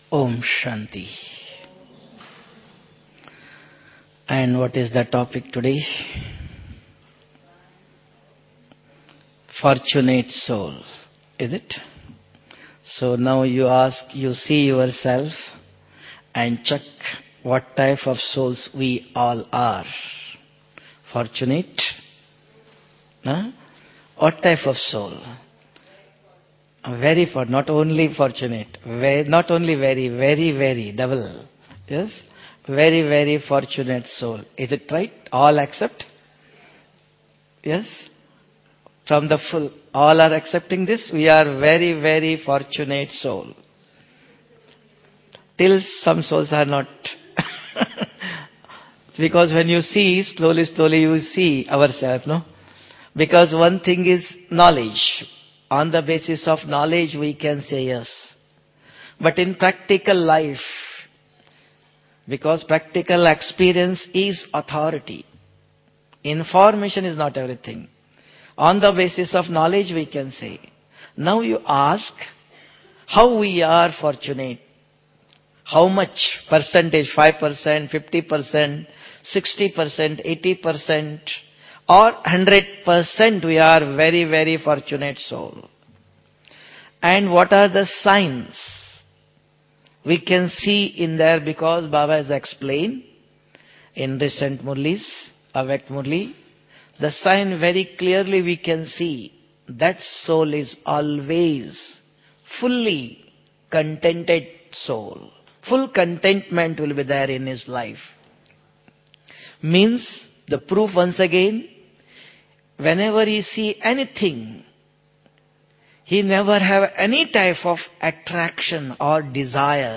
Om Shanti. And what is the topic today? Fortunate soul. Is it? So now you see yourself and check what type of souls we all are. Fortunate? Huh? What type of soul? Not only fortunate, not only very, double. Yes? Very fortunate soul. Is it right? All accept? Yes? From the full, all are accepting this. We are very fortunate soul. Till some souls are not. Because when you see, slowly you see ourselves, no? Because one thing is knowledge. On the basis of knowledge we can say yes. But in practical life, because practical experience is authority. Information is not everything. On the basis of knowledge we can say. Now you ask, how we are fortunate? How much percentage? 5%, 50%, 60%, 80%, or 100% we are very fortunate soul. And what are the signs we can see in there? Because Baba has explained in recent Murlis, Avyakt Murli, the sign very clearly we can see that soul is always fully contented soul. Full contentment will be there in his life. Means the proof once again, whenever he see anything, he never have any type of attraction or desire.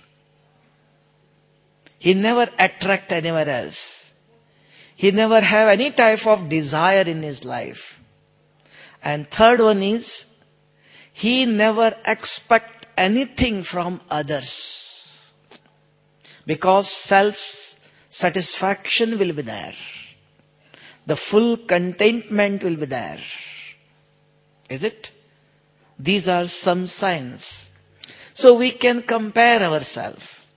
He never attract anywhere else. He never have any type of desire in his life. And third one is, he never expect anything from others. Because self-satisfaction will be there. The full contentment will be there. Is it? These are some signs. So we can compare ourselves.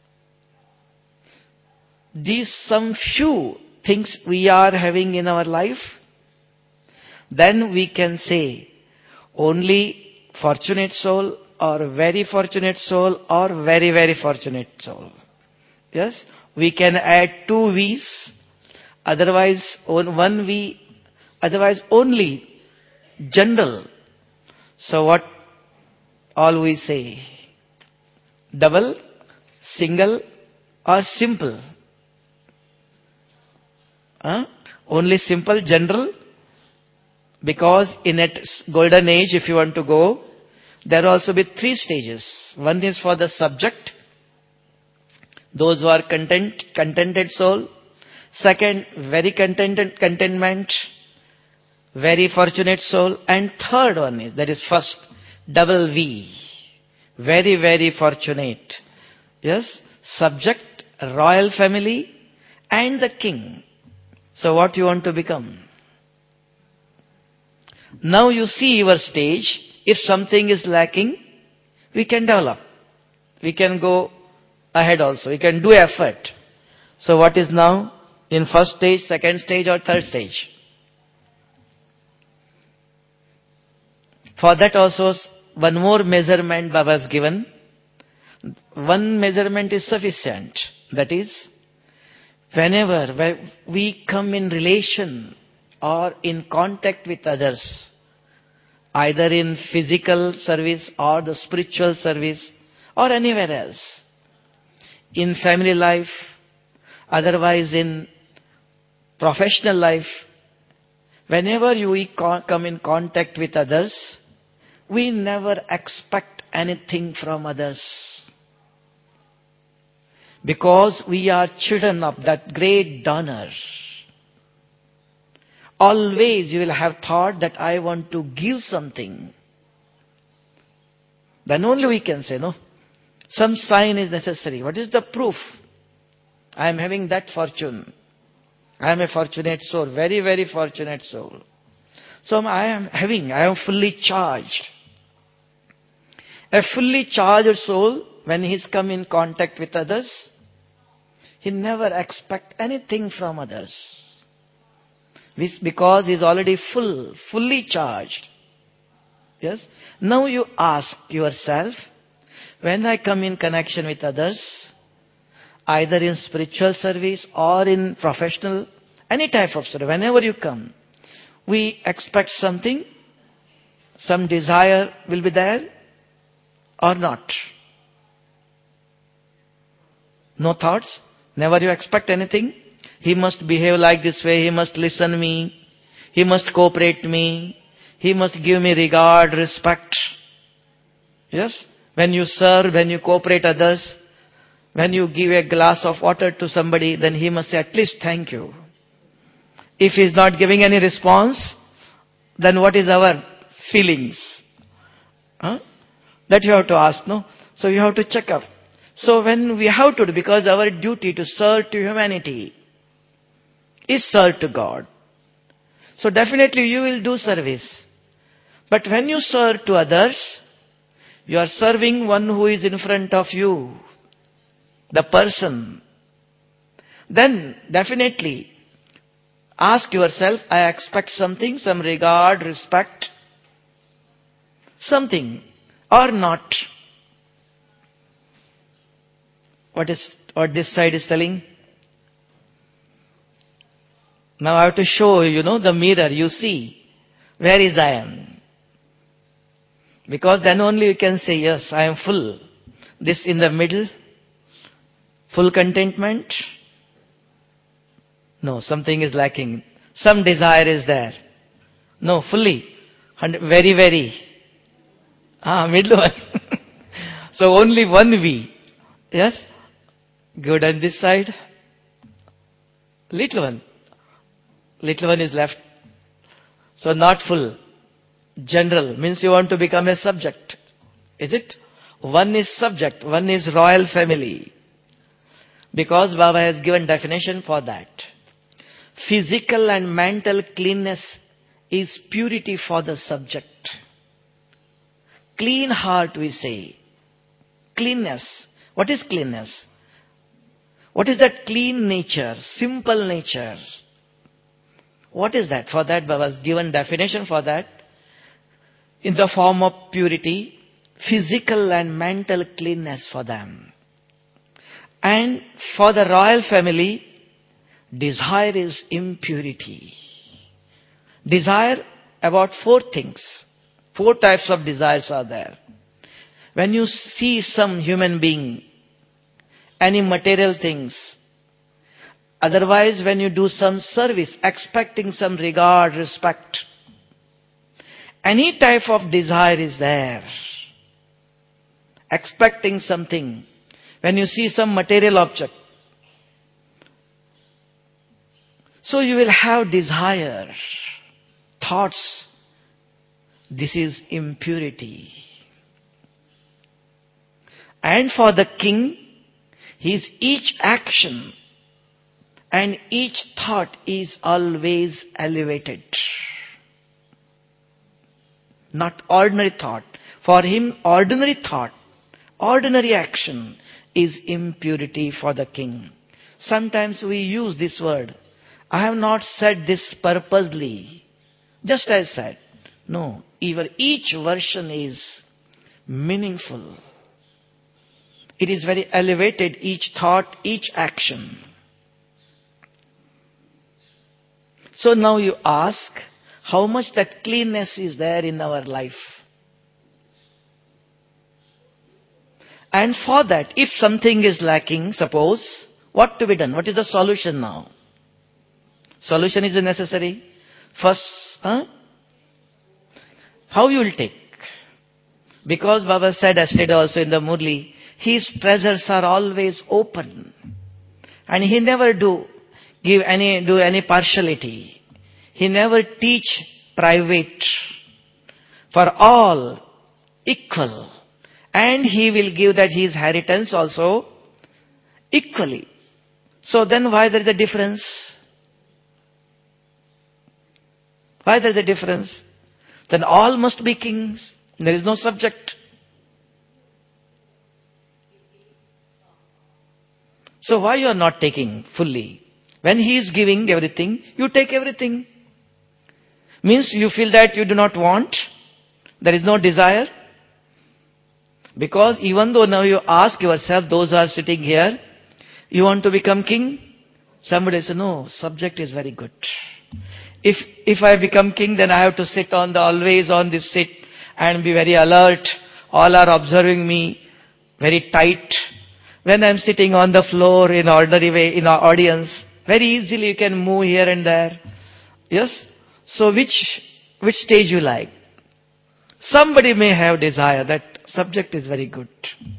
These some few things we are having in our life. Then we can say only fortunate soul or very fortunate soul or very fortunate soul. Yes? We can add 2 V's. Otherwise, on 1 V, otherwise only general. So what all we say? Double, single or simple? Only simple, general? Because in that golden age, if you want to go, there will also be 3 stages. One is for the subject, those who are contented soul. Second, very contentment, very fortunate soul. And third one is, that is first, double V, very fortunate. Yes, subject, royal family, and the king. So what you want to become? Now you see your stage. If something is lacking, we can develop. We can go ahead also. We can do effort. So what is now? In first stage, second stage or third stage? For that also, one more measurement Baba has given. One measurement is sufficient. That is, whenever we come in relation or in contact with others, either in physical service or the spiritual service or anywhere else, in family life, otherwise in professional life, whenever we come in contact with others, we never expect anything from others. Because we are children of that great donor. Always you will have thought that I want to give something. Then only we can say, no, some sign is necessary. What is the proof? I am having that fortune. I am a fortunate soul, very fortunate soul. So I am fully charged. A fully charged soul when he's come in contact with others, he never expect anything from others. This because he's already fully charged. Yes? Now you ask yourself, when I come in connection with others, either in spiritual service or in professional, any type of service, whenever you come, we expect something, some desire will be there or not. No thoughts? Never you expect anything? He must behave like this way, he must listen me, he must cooperate me, he must give me regard, respect. Yes? When you serve, when you cooperate others, when you give a glass of water to somebody, then he must say at least thank you. If he is not giving any response, then what is our feelings? Huh? That you have to ask, no? So you have to check up. So when we have to do, because our duty to serve to humanity is serve to God. So definitely you will do service. But when you serve to others, you are serving one who is in front of you, the person. Then definitely ask yourself, I expect something, some regard, respect, something or not. What this side is telling? Now I have to show the mirror. You see, where is I am? Because then only you can say, yes, I am full. This in the middle, full contentment. No, something is lacking. Some desire is there. No, fully. Very, very. Middle one. So only one V. Yes? Good on this side. Little one. Little one is left. So not full. General means you want to become a subject. Is it? One is subject, one is royal family. Because Baba has given definition for that. Physical and mental cleanness is purity for the subject. Clean heart we say. Cleanness. What is cleanness? What is that clean nature, simple nature? What is that? For that Baba has given definition for that. In the form of purity, physical and mental cleanness for them. And for the royal family, desire is impurity. Desire about four things. Four types of desires are there. When you see some human being, any material things, otherwise when you do some service, expecting some regard, respect, any type of desire is there. Expecting something. When you see some material object. So you will have desire, thoughts. This is impurity. And for the king, his each action and each thought is always elevated. Not ordinary thought. For him, ordinary thought, ordinary action is impurity for the king. Sometimes we use this word. I have not said this purposely. Just as I said. No, even each version is meaningful. It is very elevated, each thought, each action. So now you ask, how much that cleanness is there in our life? And for that, if something is lacking, suppose, what to be done? What is the solution now? Solution is necessary. First, how you will take? Because Baba said yesterday also in the Murli, his treasures are always open. And he never do any partiality. He never teach private. For all, equal. And he will give that his inheritance also equally. So then why there is a difference? Why there is a difference? Then all must be kings. There is no subject. So why you are not taking fully? When he is giving everything, you take everything. Means you feel that you do not want. There is no desire. Because even though now you ask yourself, those who are sitting here, you want to become king? Somebody says, no, subject is very good. If I become king, then I have to sit always on this seat and be very alert. All are observing me very tight. When I am sitting on the floor in ordinary way, in our audience, very easily you can move here and there. Yes? So which stage you like? Somebody may have desire that subject is very good.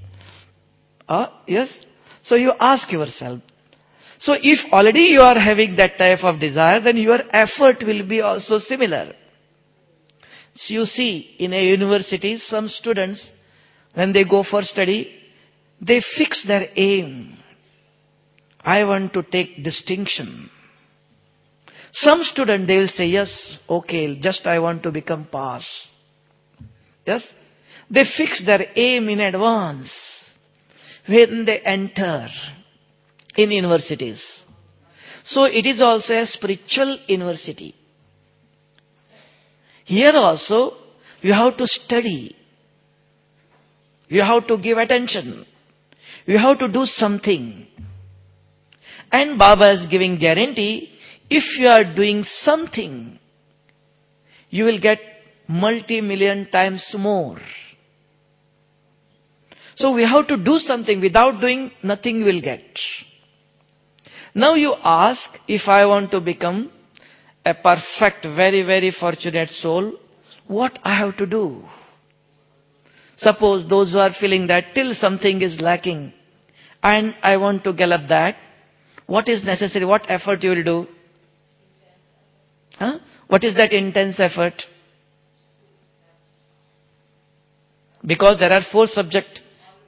Yes? So you ask yourself. So if already you are having that type of desire, then your effort will be also similar. So you see, in a university, some students, when they go for study, they fix their aim. I want to take distinction. Some student, they will say, yes, okay, just I want to become pass. Yes? They fix their aim in advance when they enter in universities. So it is also a spiritual university. Here also, you have to study. You have to give attention. You have to do something. And Baba is giving guarantee, if you are doing something, you will get multi-million times more. So we have to do something. Without doing, nothing you will get. Now you ask, if I want to become a perfect, very, very fortunate soul, what I have to do? Suppose those who are feeling that till something is lacking and I want to gallop that, what is necessary? What effort you will do? What is that intense effort? Because there are 4 subjects.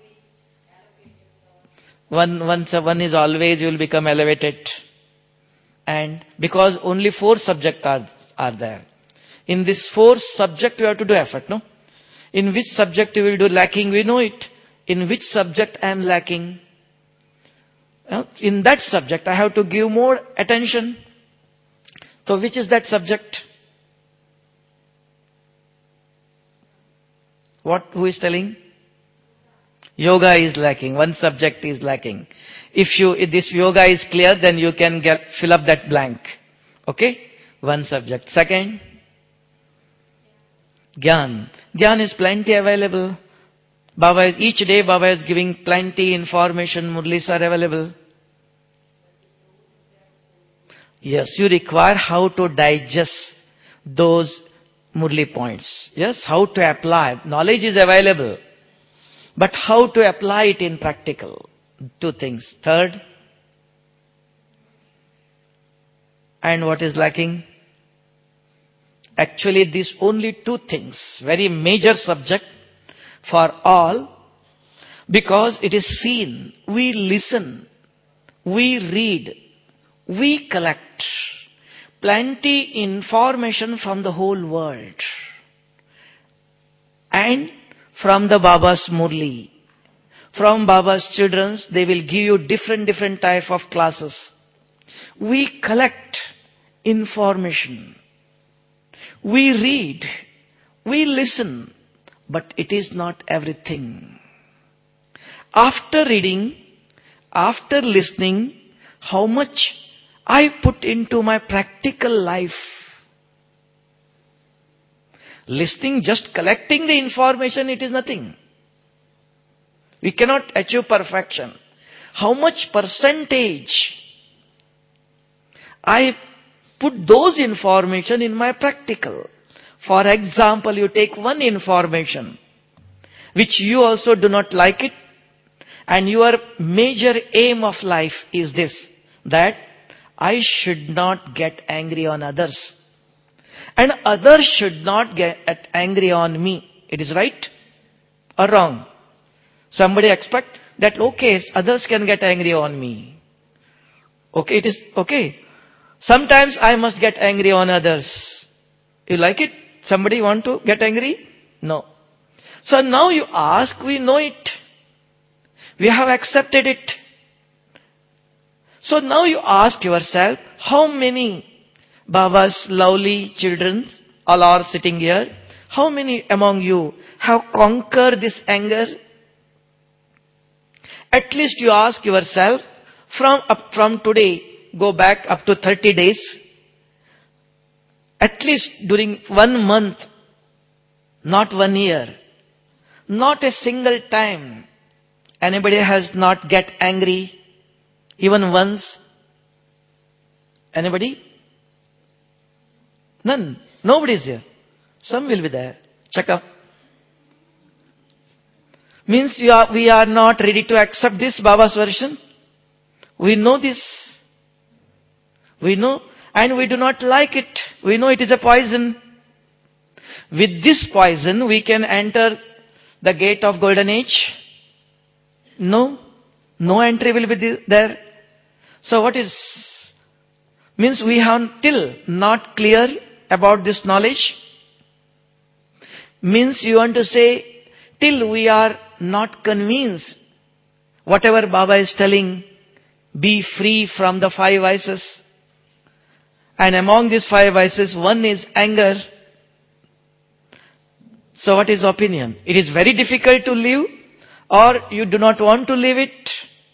One is always you will become elevated. And because only 4 subjects are there. In this 4 subject you have to do effort, no? In which subject you will do lacking, we know it. In which subject I am lacking? In that subject I have to give more attention. So which is that subject? Who is telling? Yoga is lacking. One subject is lacking. If this yoga is clear, then you can fill up that blank. Okay? One subject. Second, Gyan. Gyan is plenty available. Each day Baba is giving plenty information. Murlis are available. Yes, you require how to digest those Murli points. Yes, how to apply. Knowledge is available. But how to apply it in practical? 2 things. Third, and what is lacking? Actually, these only 2 things. Very major subject for all. Because it is seen. We listen. We read. We collect plenty information from the whole world. And from the Baba's Murli. From Baba's children's, they will give you different type of classes. We collect information. We read. We listen. But it is not everything. After reading, after listening, how much I put into my practical life. Listening, just collecting the information, it is nothing. We cannot achieve perfection. How much percentage I put those information in my practical. For example, you take one information which you also do not like it, and your major aim of life is this, that I should not get angry on others. And others should not get angry on me. It is right or wrong? Somebody expect that, okay, others can get angry on me. Okay, it is okay. Sometimes I must get angry on others. You like it? Somebody want to get angry? No. So now you ask, we know it. We have accepted it. So now you ask yourself, how many Baba's lovely children all are sitting here? How many among you have conquered this anger? At least you ask yourself, from today, go back up to 30 days. At least during 1 month, not 1 year, not a single time, anybody has not get angry, even once. Anybody? None. Nobody is here. Some will be there. Check up. Means we are not ready to accept this Baba's version. We know this. We know, and we do not like it. We know it is a poison. With this poison, we can enter the gate of golden age. No. No entry will be there. So what is? Means we have till not clear about this knowledge. Means you want to say, till we are not convinced, whatever Baba is telling, be free from the 5 vices. And among these 5 vices, one is anger. So what is opinion? It is very difficult to live, or you do not want to live it.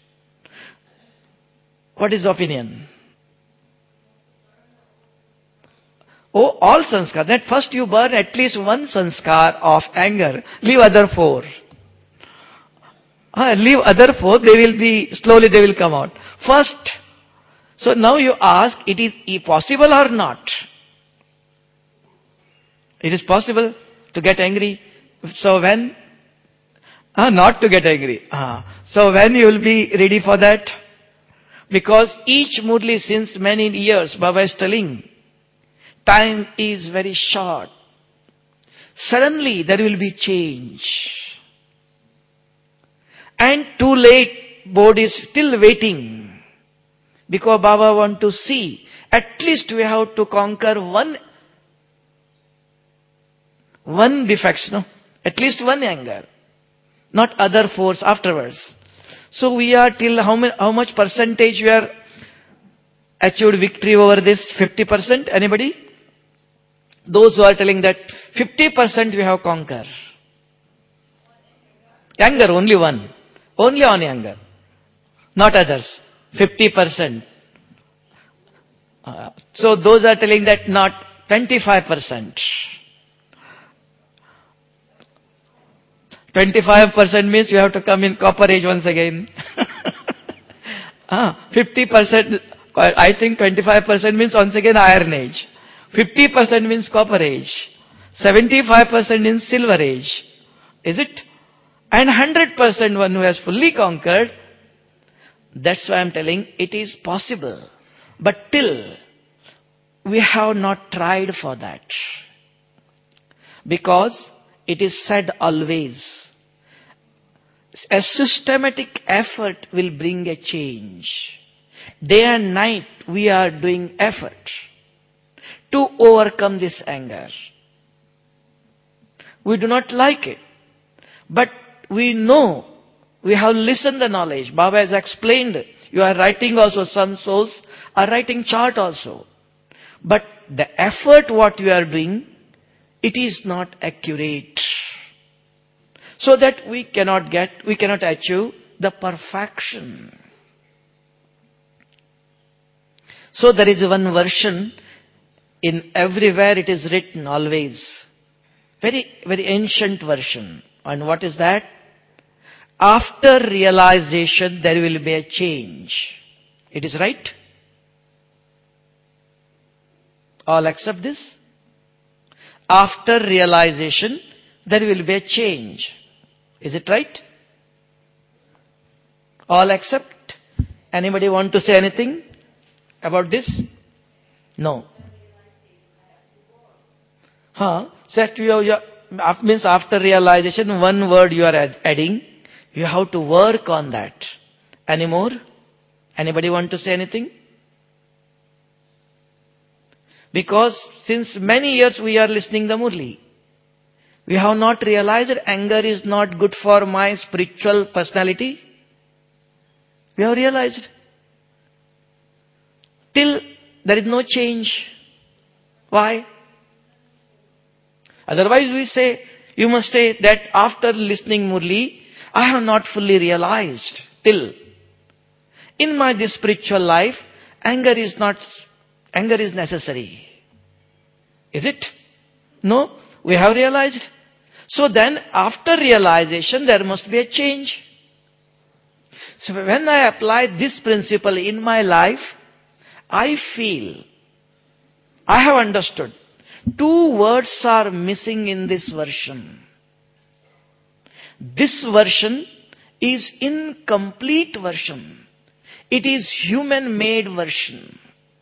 What is opinion? Oh, all sanskar. That first you burn at least 1 sanskar of anger. Leave other 4. Leave other 4, slowly they will come out. First, so now you ask, it is possible or not? It is possible to get angry. So when? Not to get angry. So when you will be ready for that? Because each Murli since many years, Baba is telling, time is very short. Suddenly there will be change. And too late, board is still waiting. Because Baba want to see, at least we have to conquer one defect, no? At least one anger. Not other 4 afterwards. So we are till how much percentage we are achieved victory over this? 50%? Anybody? Those who are telling that 50% we have conquered. Anger, only one. Only on anger. Not others. 50%. So those are telling that not 25%. 25% means you have to come in copper age once again. 50%, I think 25% means once again iron age. 50% means copper age. 75% means silver age. Is it? And 100% one who has fully conquered. That's why I'm telling it is possible. But till we have not tried for that. Because it is said always, a systematic effort will bring a change. Day and night we are doing effort to overcome this anger. We do not like it. But we know, we have listened the knowledge. Baba has explained. You are writing also, some souls are writing chart also. But the effort what you are doing, it is not accurate. So that we cannot achieve the perfection. So there is one version, in everywhere it is written always. Very, very ancient version. And what is that? After realization there will be a change. It is right? All accept this? After realization there will be a change. Is it right? All accept? Anybody want to say anything about this? No. Means after realization, one word you are adding. You have to work on that. Any more? Anybody want to say anything? Because since many years we are listening the Murli. We have not realized that anger is not good for my spiritual personality. We have realized. Till there is no change. Why? Otherwise we say, you must say that after listening Murli, I have not fully realized till in my this spiritual life, anger is necessary. Is it? No, we have realized. So then after realization there must be a change. So when I apply this principle in my life, I feel, I have understood, two words are missing in this version. This version is incomplete version. It is human-made version.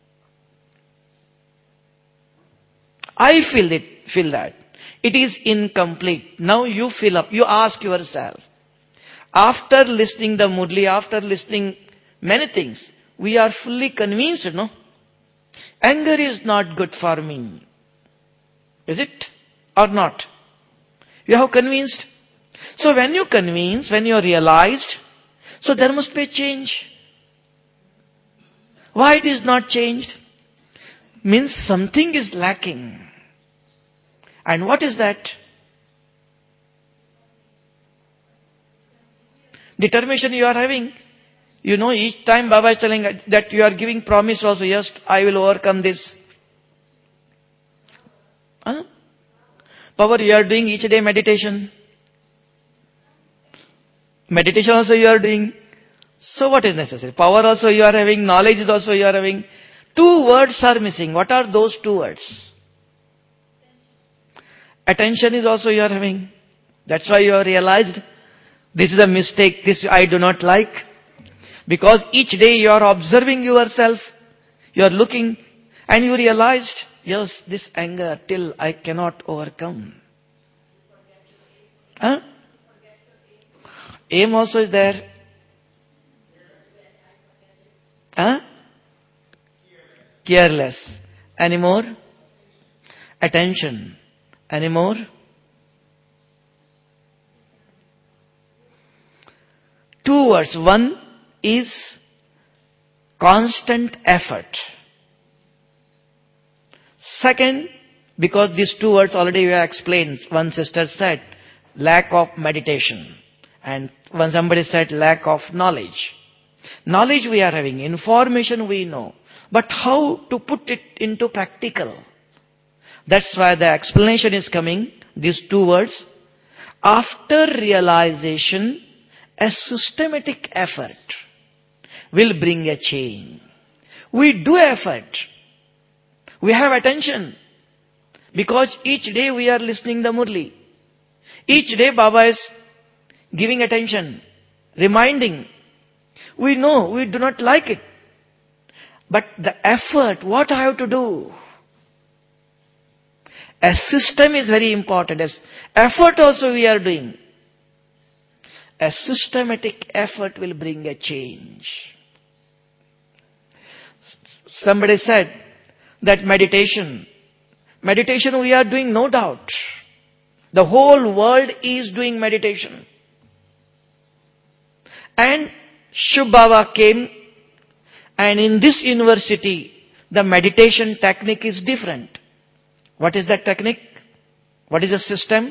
I feel that. It is incomplete. Now you fill up. You ask yourself. After listening the Murli, after listening many things, we are fully convinced, no? Anger is not good for me. Is it? Or not? You have convinced? So when you convince, when you realized, so there must be a change. Why it is not changed? Means something is lacking. And what is that? Determination you are having. You know, each time Baba is telling that you are giving promise also, yes, I will overcome this. Huh? Power, you are doing each day meditation. Meditation also you are doing. So what is necessary? Power also you are having, knowledge is also you are having. Two words are missing. What are those two words? Attention is also you are having. That's why you have realized this is a mistake, this I do not like. Because each day you are observing yourself, you are looking, and you realized, yes, this anger till I cannot overcome. Huh? Aim also is there. Huh? Careless. Any more? Attention. Any more? Two words. One is constant effort. Second, because these two words already we have explained, one sister said, lack of meditation. And when somebody said lack of knowledge. Knowledge we are having, information we know. But how to put it into practical? That's why the explanation is coming, these two words. After realization, a systematic effort will bring a change. We do effort. We have attention. Because each day we are listening the Murli. Each day Baba is giving attention, reminding. We know we do not like it. But the effort, what I have to do? A system is very important. As effort also we are doing. A systematic effort will bring a change. Somebody said that meditation we are doing, no doubt. The whole world is doing meditation. And Shubh Baba came, and in this university, the meditation technique is different. What is that technique? What is the system?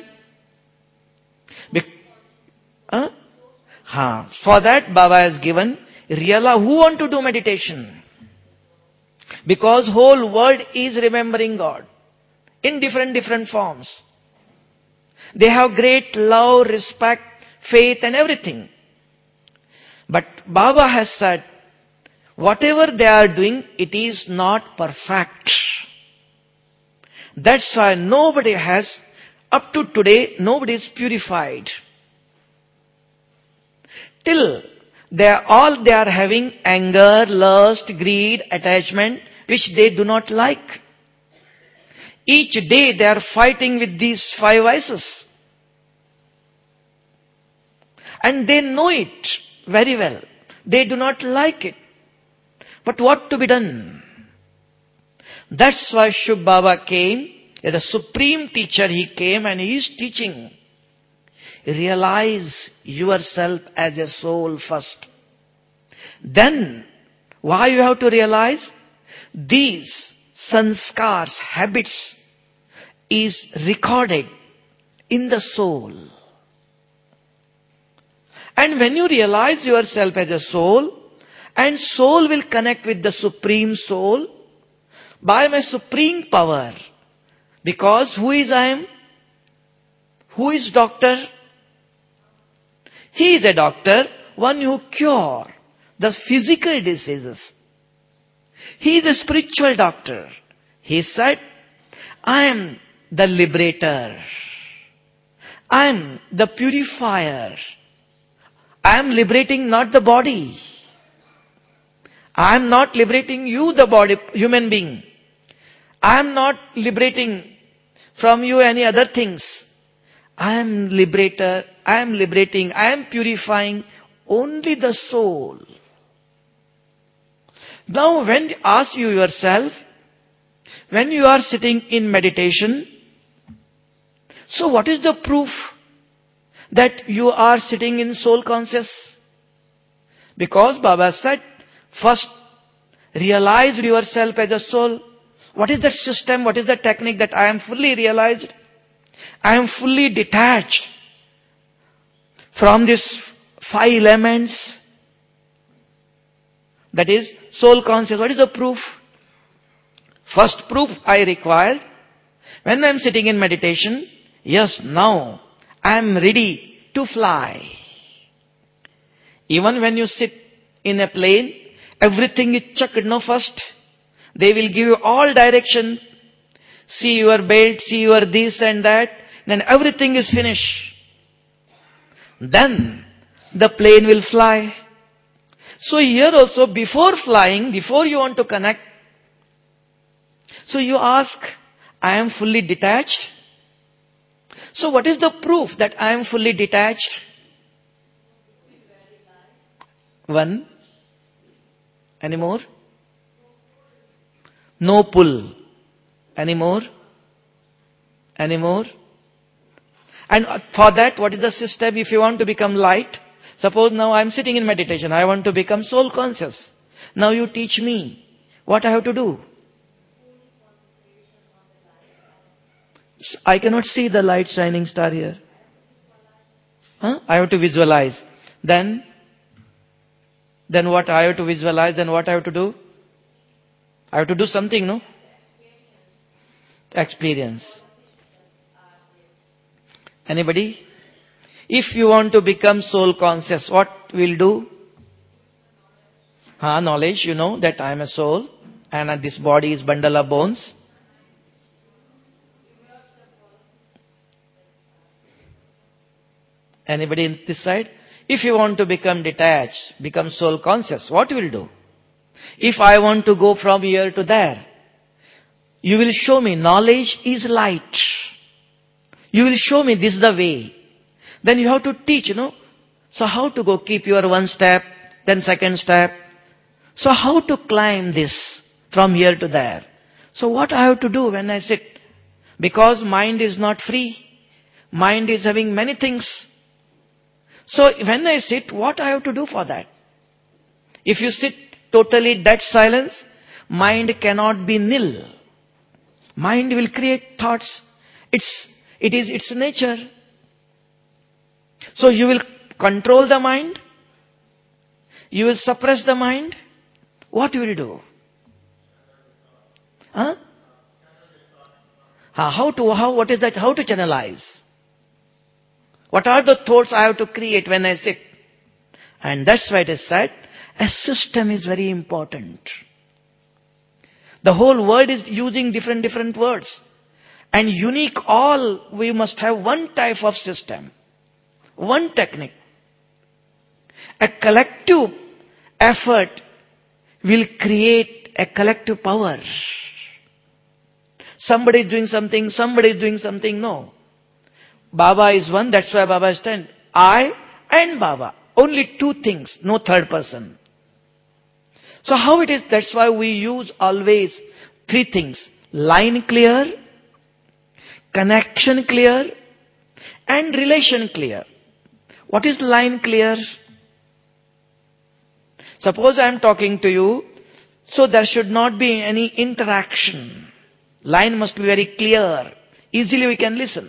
For that, Baba has given, Realize who want to do meditation. Because whole world is remembering God in different forms. They have great love, respect, faith and everything. But Baba has said, whatever they are doing, it is not perfect. That's why nobody has, up to today, nobody is purified. Till they are having anger, lust, greed, attachment, which they do not like. Each day they are fighting with these 5 vices. And they know it very well. They do not like it. But what to be done? That's why Shubh Baba came, as a supreme teacher he came and he is teaching. Realize yourself as a soul first. Then, why you have to realize? these sanskars, habits, is recorded in the soul. And when you realize yourself as a soul, and soul will connect with the Supreme Soul by my supreme power. Because who is I am? Who is doctor? He is a doctor, one who cure the physical diseases. He is a spiritual doctor. He said, I am the liberator. I am the purifier. I am liberating not the body. I am not liberating you, the body, human being. I am not liberating from you any other things. I am liberator. I am liberating. I am purifying only the soul. Now when you ask you yourself, when you are sitting in meditation, so what is the proof that you are sitting in soul conscious? Because Baba said, first realize yourself as a soul. What is that system? What is the technique that I am fully realized? I am fully detached from these 5 elements. That is soul conscious. What is the proof? First proof I required, when I am sitting in meditation, yes, now I am ready to fly. Even when you sit in a plane, everything is checked, no, first. They will give you all direction. See your belt, see your this and that. Then everything is finished. Then the plane will fly. So here also, before flying, before you want to connect, so you ask, I am fully detached. So what is the proof that I am fully detached? 1. Any more? No pull. Any more? Any more? And for that, what is the system? If you want to become light, suppose now I am sitting in meditation, I want to become soul conscious. Now you teach me what I have to do. I cannot see the light shining star here. I have to visualize. Then what I have to visualize, then what I have to do? I have to do something, no? Experience. Anybody? If you want to become soul conscious, what will do? Knowledge, you know that I am a soul and this body is bundle of bones. Anybody in this side? If you want to become detached, become soul conscious, what will do? If I want to go from here to there, you will show me knowledge is light. You will show me this is the way. Then you have to teach, you know. So how to go, keep your 1 step, then 2nd step. So how to climb this from here to there. So what I have to do when I sit? Because mind is not free. Mind is having many things. So when I sit, what I have to do for that? If you sit totally dead silence, mind cannot be nil. Mind will create thoughts. It's its nature. So you will control the mind. You will suppress the mind. What you will do? What is that? How to channelize? What are the thoughts I have to create when I sit? And that's why it is said, a system is very important. The whole world is using different words. And unique all, we must have one type of system. One technique. A collective effort will create a collective power. Somebody is doing something, somebody is doing something. No. Baba is one, that's why Baba is 10. I and Baba. Only 2 things, no third person. So how it is, that's why we use always 3 things. Line clear, connection clear, and relation clear. What is line clear? Suppose I am talking to you, So there should not be any interaction. Line must be very clear. Easily we can listen.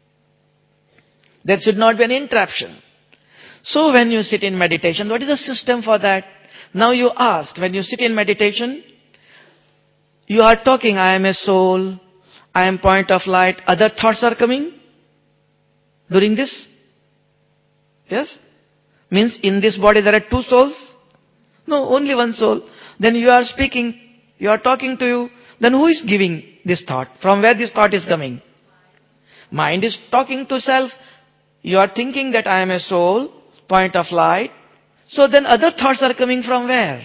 There should not be an interruption. So when you sit in meditation, what is the system for that? Now you ask, when you sit in meditation, you are talking, I am a soul, I am point of light. Other thoughts are coming during this? Yes? Means in this body there are two souls? No, only one soul. Then you are speaking, you are talking to you. Then who is giving this thought? From where this thought is coming? Mind is talking to self. You are thinking that I am a soul, point of light. So then other thoughts are coming from where?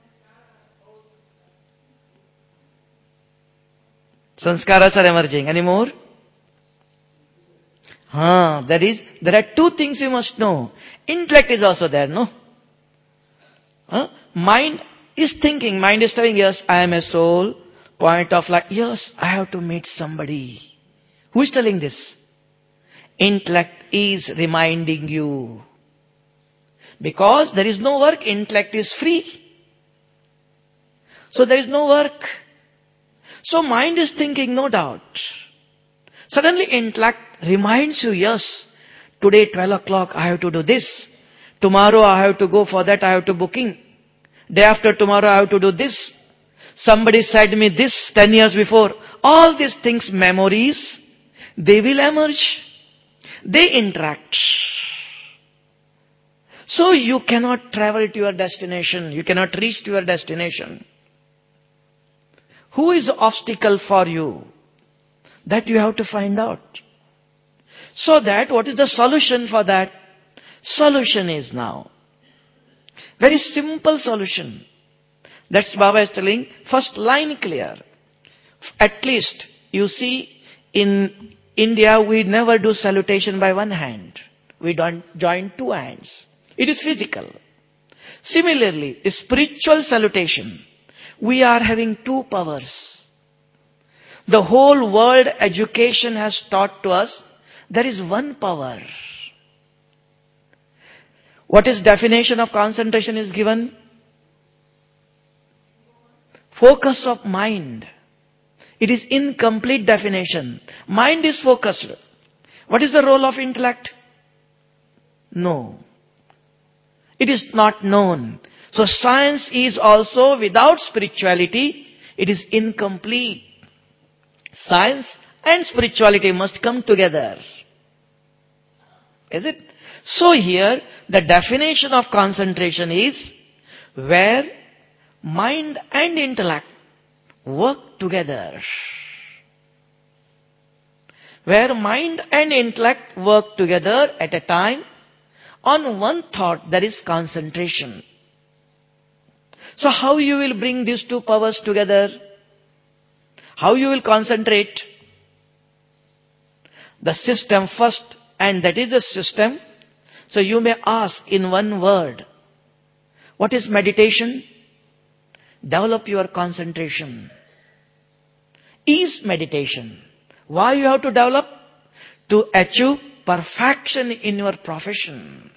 Sanskaras are emerging. Any more? There are two things you must know. Intellect is also there, no? Mind is thinking, mind is telling, yes, I am a soul, point of light. Yes, I have to meet somebody. Who is telling this? Intellect is reminding you. Because there is no work, intellect is free. So there is no work. So mind is thinking, no doubt. Suddenly intellect reminds you, yes, today 12 o'clock I have to do this. Tomorrow I have to go for that, I have to booking. Day after tomorrow I have to do this. Somebody said me this 10 years before. All these things, memories, they will emerge. They interact. So you cannot travel to your destination. You cannot reach to your destination. Who is the obstacle for you? That you have to find out. So that, what is the solution for that? Solution is now. Very simple solution. That's Baba is telling. First line clear. At least, you see, in India, we never do salutation by one hand. We don't join two hands. It is physical. Similarly, spiritual salutation. We are having two powers. The whole world education has taught to us there is one power. What is definition of concentration is given? Focus of mind. It is incomplete definition. Mind is focused. What is the role of intellect? No. It is not known. So science is also without spirituality, it is incomplete. Science and spirituality must come together. Is it? So here, the definition of concentration is where mind and intellect work together. Where mind and intellect work together at a time, on one thought there is concentration. So how you will bring these two powers together? How you will concentrate? The system first, and that is the system. So you may ask in one word, what is meditation? Develop your concentration. Is meditation. Why you have to develop? To achieve perfection in your profession.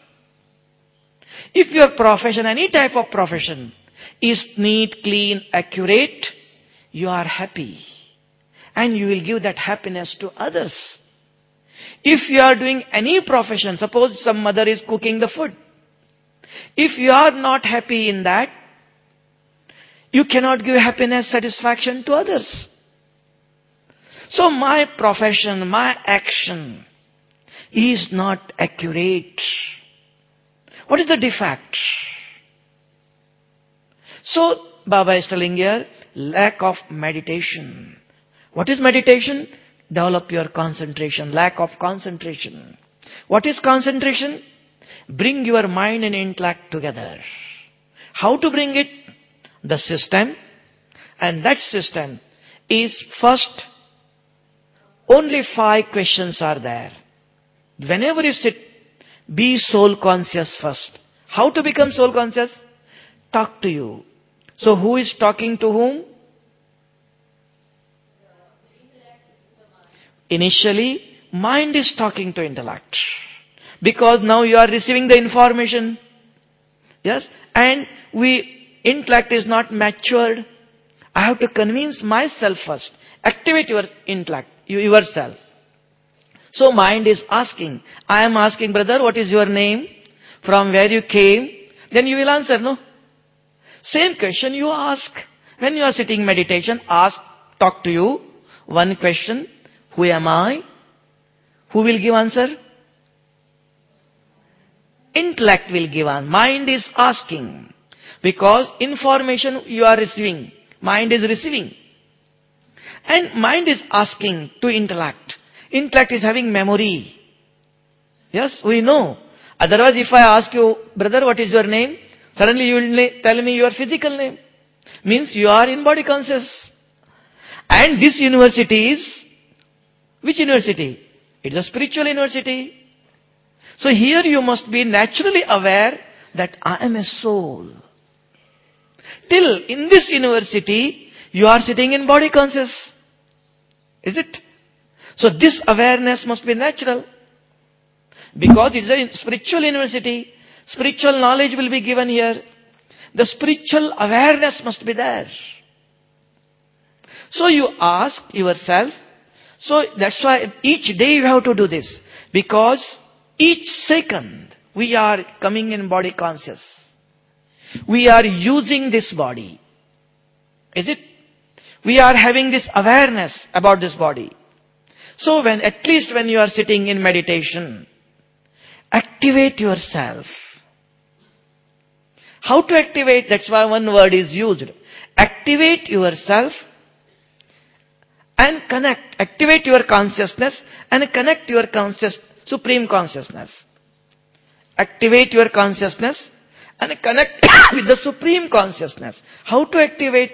If your profession, any type of profession, is neat, clean, accurate, you are happy. And you will give that happiness to others. If you are doing any profession, suppose some mother is cooking the food. If you are not happy in that, you cannot give happiness, satisfaction to others. So my profession, my action is not accurate. What is the defect? So Baba is telling here, lack of meditation. What is meditation? Develop your concentration. Lack of concentration. What is concentration? Bring your mind and intellect together. How to bring it? The system. And that system is first, only 5 questions are there. Whenever you sit, be soul conscious first. How to become soul conscious? Talk to you. So who is talking to whom? Initially, mind is talking to intellect. Because now you are receiving the information. Yes? And intellect is not matured. I have to convince myself first. Activate your intellect, yourself. So mind is asking. I am asking, brother, what is your name? From where you came? Then you will answer, no? Same question you ask. When you are sitting meditation, talk to you. One question. Who am I? Who will give answer? Intellect will give answer. Mind is asking. Because information you are receiving. Mind is receiving. And mind is asking to intellect. Intellect is having memory. Yes, we know. Otherwise, if I ask you, brother, what is your name? Suddenly you will tell me your physical name. Means you are in body conscious. And this university is, which university? It is a spiritual university. So here you must be naturally aware that I am a soul. Till in this university, you are sitting in body conscious. Is it? So this awareness must be natural. Because it is a spiritual university. Spiritual knowledge will be given here. The spiritual awareness must be there. So you ask yourself. So that's why each day you have to do this. Because each second we are coming in body conscious. We are using this body. Is it? We are having this awareness about this body. So at least when you are sitting in meditation, activate yourself. How to activate? That's why one word is used. Activate yourself and connect. Activate your consciousness and connect your supreme consciousness. Activate your consciousness and connect with the supreme consciousness. How to activate?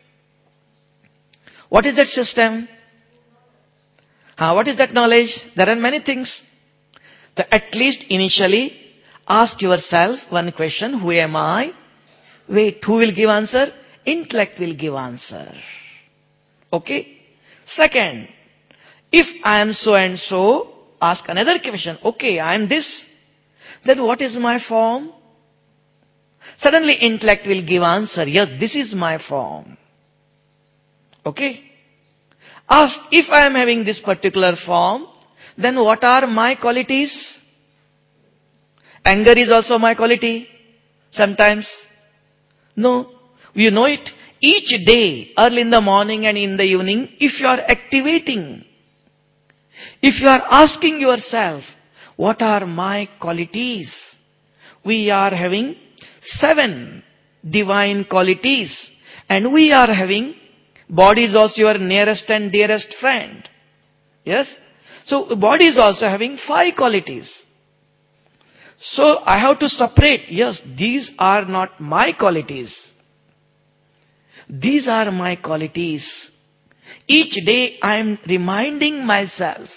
What is that system? What is that knowledge? There are many things. At least initially, ask yourself one question. Who am I? Wait, who will give answer? Intellect will give answer. Okay? Second, if I am so and so, ask another question. Okay, I am this. Then what is my form? Suddenly intellect will give answer. Yes, this is my form. Okay? Ask, if I am having this particular form, then what are my qualities? Anger is also my quality. Sometimes. No. You know it. Each day, early in the morning and in the evening, if you are activating, if you are asking yourself, what are my qualities? We are having 7 divine qualities. And we are having, body is also your nearest and dearest friend. Yes? So body is also having 5 qualities. So I have to separate. Yes, these are not my qualities. These are my qualities. Each day I am reminding myself.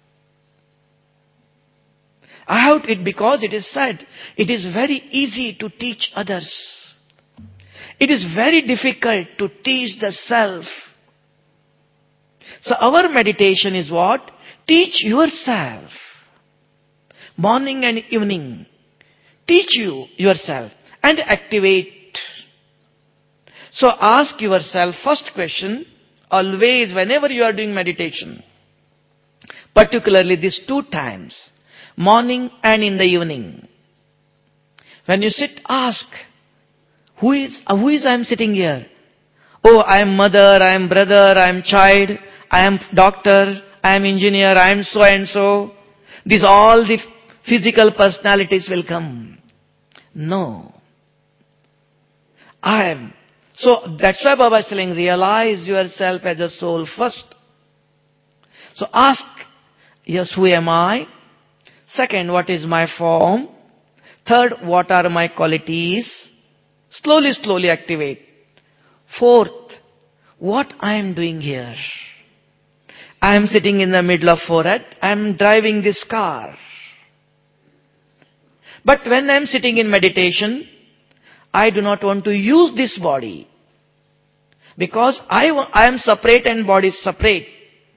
I have it because it is said, it is very easy to teach others. It is very difficult to teach the self. So our meditation is what? Teach yourself. Morning and evening. Teach yourself and activate. So ask yourself first question, always whenever you are doing meditation. Particularly these 2 times. Morning and in the evening. When you sit, ask, who is I am sitting here? Oh, I am mother, I am brother, I am child, I am doctor, I am engineer, I am so and so. These all the physical personalities will come. No. I am. So that's why Baba is telling, realize yourself as a soul first. So ask, yes, who am I? Second, what is my form? Third, what are my qualities? Slowly activate. Fourth, what I am doing here? I am sitting in the middle of forehead. I am driving this car. But when I am sitting in meditation, I do not want to use this body. Because I am separate and body is separate.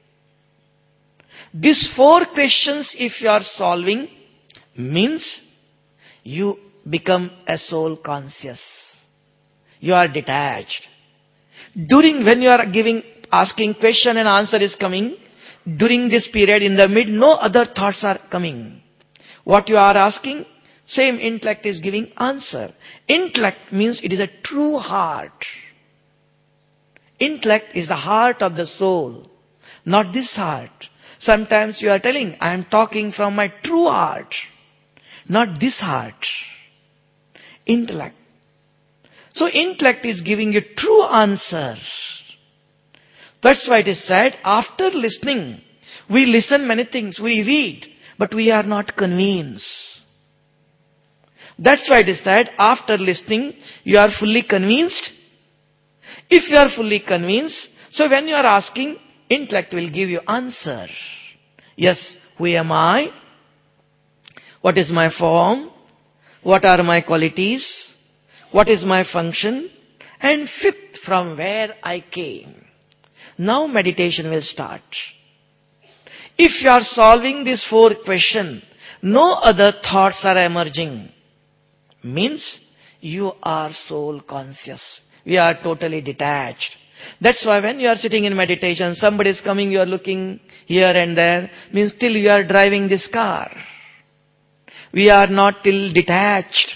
These 4 questions, if you are solving, means you become a soul conscious. You are detached. During when you are asking question and answer is coming, during this period in the mid, no other thoughts are coming. What you are asking, same intellect is giving answer. Intellect means it is a true heart. Intellect is the heart of the soul, not this heart. Sometimes you are telling, I am talking from my true heart, not this heart. Intellect. So intellect is giving you true answer. That's why it is said, after listening, we listen many things, we read, but we are not convinced. That's why it is said, after listening, you are fully convinced. If you are fully convinced, so when you are asking, intellect will give you answer. Yes, who am I? What is my form? What are my qualities? What is my function? And fifth, from where I came. Now meditation will start. If you are solving these 4 questions, no other thoughts are emerging. Means you are soul conscious. We are totally detached. That's why when you are sitting in meditation, somebody is coming, you are looking here and there, means till you are driving this car. We are not till detached.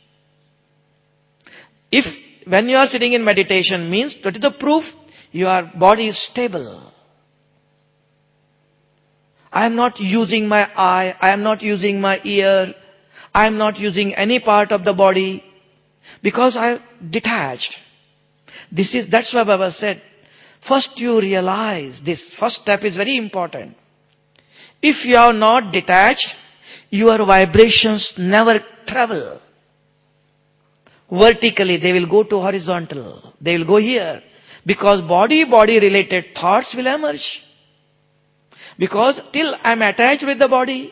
If when you are sitting in meditation means, that is the proof your body is stable. I am not using my eye, I am not using my ear, I am not using any part of the body because I am detached. That's why Baba said, first you realize this. First step is very important. If you are not detached, your vibrations never travel. Vertically, they will go to horizontal. They will go here. Because body related thoughts will emerge. Because till I am attached with the body,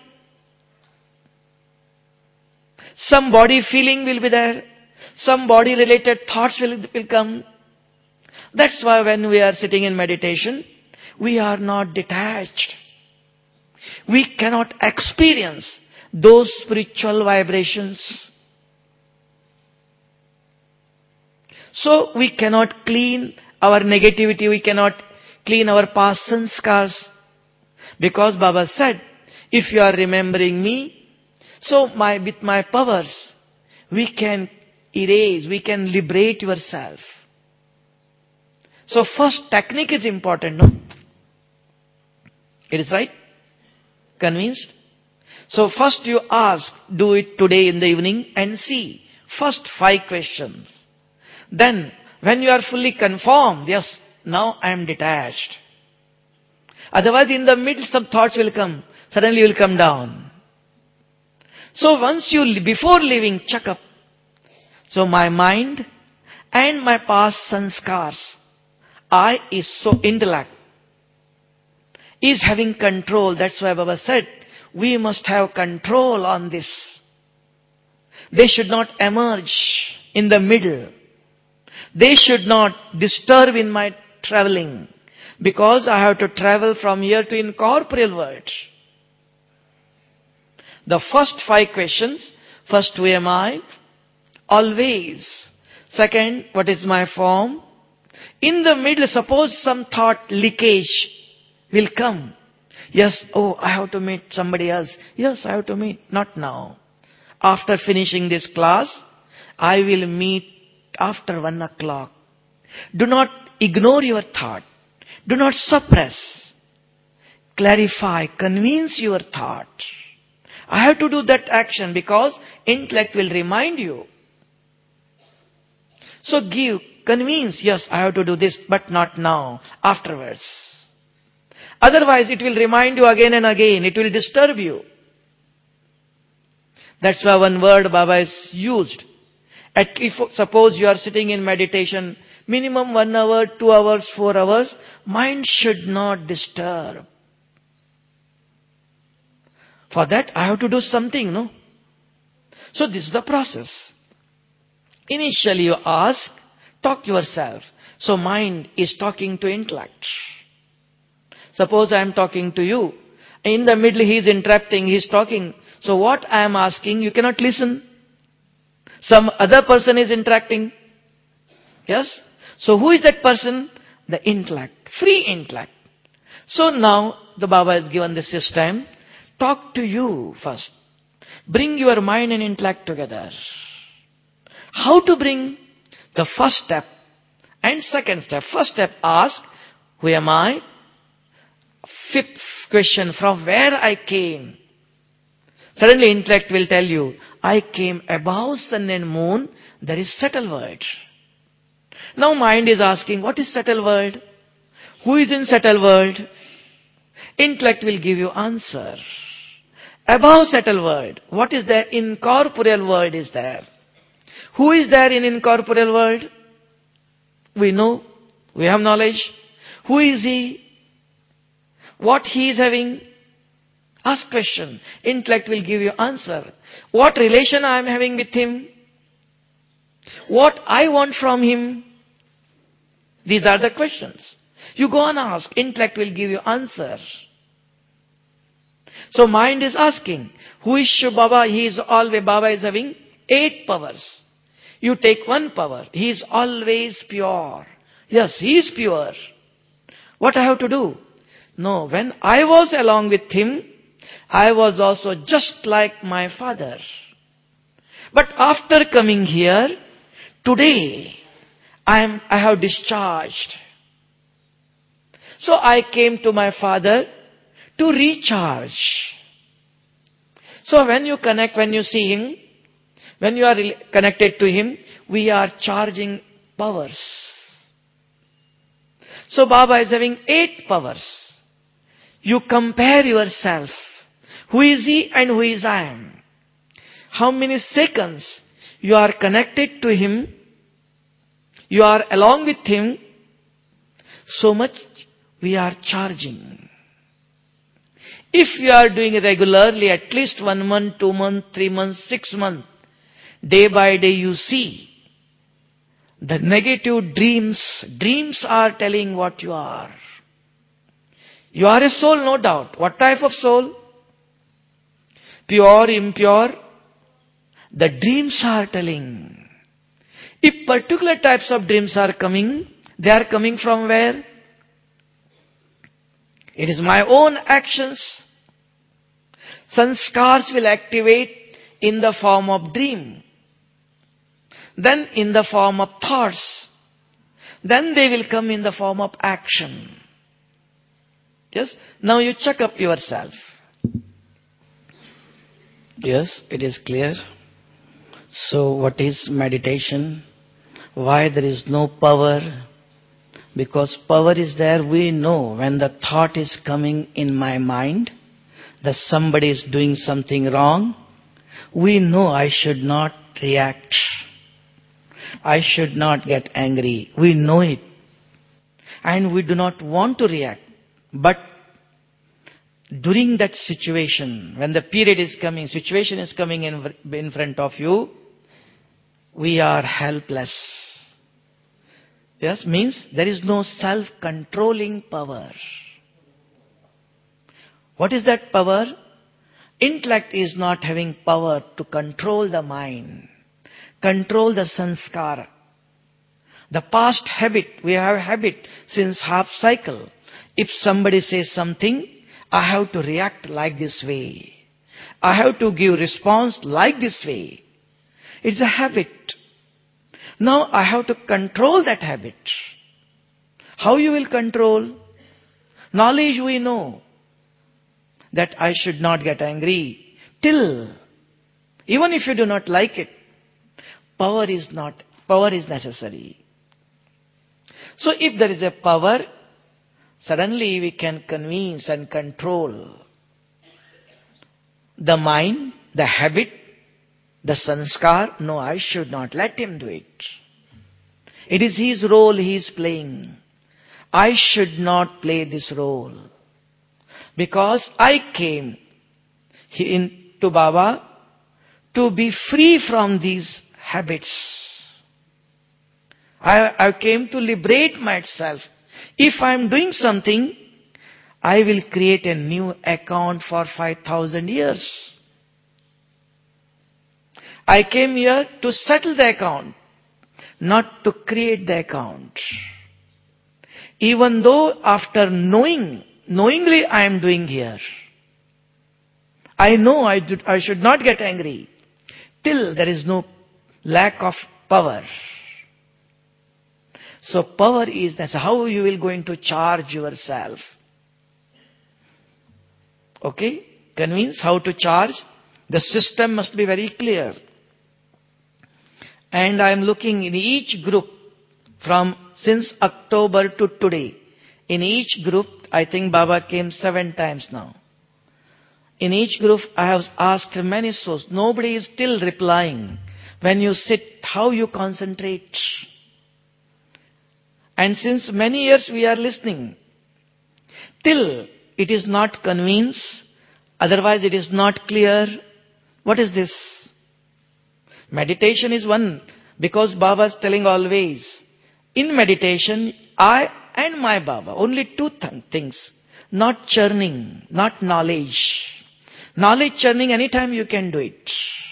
some body feeling will be there. Some body related thoughts will come. That's why when we are sitting in meditation, we are not detached. We cannot experience those spiritual vibrations. So we cannot clean our negativity, we cannot clean our past sanskars. Because Baba said, if you are remembering me, so with my powers, we can erase, we can liberate yourself. So first technique is important, no? It is right? Convinced? So first you ask, do it today in the evening and see. First 5 questions. Then when you are fully confirmed, yes, now I am detached. Otherwise in the middle some thoughts will come. Suddenly you will come down. So before leaving, check up. So my mind and my past sanskars, I is so intellect, is having control. That's why Baba said, we must have control on this. They should not emerge in the middle. They should not disturb in my traveling. Because I have to travel from here to incorporeal world. The first 5 questions. First, who am I? Always. Second, what is my form? In the middle, suppose some thought leakage will come. Yes, I have to meet somebody else. Yes, I have to meet. Not now. After finishing this class, I will meet after 1 o'clock. Do not ignore your thought. Do not suppress. Clarify, convince your thought. I have to do that action because intellect will remind you. So convince, yes, I have to do this, but not now, afterwards. Otherwise, it will remind you again and again. It will disturb you. That's why one word Baba is used. Suppose you are sitting in meditation, minimum 1 hour, 2 hours, 4 hours, mind should not disturb. For that, I have to do something, no? So this is the process. Initially you ask, talk yourself. So mind is talking to intellect. Suppose I am talking to you. In the middle he is interrupting, he is talking. So what I am asking, you cannot listen. Some other person is interacting. Yes? So who is that person? The intellect. Free intellect. So now the Baba has given the system. Talk to you first. Bring your mind and intellect together. How to bring? The first step and second step. First step, ask, who am I? Fifth question, from where I came? Suddenly intellect will tell you, I came above sun and moon. There is subtle world. Now mind is asking, what is subtle world? Who is in subtle world? Intellect will give you answer. Above subtle world, what is there? Incorporeal world is there. Who is there in incorporeal world? We know. We have knowledge. Who is he? What he is having? Ask question. Intellect will give you answer. What relation I am having with him? What I want from him? These are the questions. You go and ask. Intellect will give you answer. So mind is asking, who is Shiv Baba? He is always, Baba is having 8 powers. You take one power. He is always pure. Yes, he is pure. What I have to do? No, when I was along with him, I was also just like my father. But after coming here, today, I have discharged. So I came to my father to recharge. So when you connect, when you see him, when you are connected to him, we are charging powers. So Baba is having 8 powers. You compare yourself. Who is he and who is I am? How many seconds you are connected to him, you are along with him, so much we are charging. If you are doing it regularly, at least 1 month, 2 months, 3 months, 6 months, day by day you see the negative dreams. Dreams are telling what you are. You are a soul, no doubt. What type of soul? Pure, impure? The dreams are telling. If particular types of dreams are coming, they are coming from where? It is my own actions. Sanskars will activate in the form of dream. Then in the form of thoughts. Then they will come in the form of action. Yes? Now you check up yourself. Yes, it is clear. So what is meditation? Why there is no power? Because power is there. We know when the thought is coming in my mind that somebody is doing something wrong, we know I should not react. I should not get angry. We know it. And we do not want to react. But during that situation, when the period is coming, situation is coming in front of you, we are helpless. Yes, means there is no self-controlling power. What is that power? Intellect is not having power to control the mind, control the sanskara. The past habit, we have habit since half cycle. If somebody says something, I have to react like this way. I have to give response like this way. It's a habit. Now I have to control that habit. How you will control? Knowledge we know that I should not get angry till, even if you do not like it, power is necessary. So if there is a power, suddenly we can convince and control the mind, the habit, the sanskar. No, I should not let him do it. It is his role he is playing. I should not play this role. Because I came to Baba to be free from these habits. I came to liberate myself. If I am doing something, I will create a new account for 5,000 years. I came here to settle the account. not to create the account. Even though after knowingly I am doing here, I know I should not get angry. Till there is no lack of power. So power is, that's how you will going to charge yourself. Okay? Convince how to charge. The system must be very clear. And I am looking in each group since October to today. In each group, I think Baba came 7 times now. In each group, I have asked many souls. Nobody is still replying. When you sit, how you concentrate. And since many years we are listening. Till it is not convinced, otherwise it is not clear. What is this? Meditation is one. Because Baba is telling always, in meditation, I and my Baba, only 2 things. Not churning, not knowledge. Knowledge churning, anytime you can do it.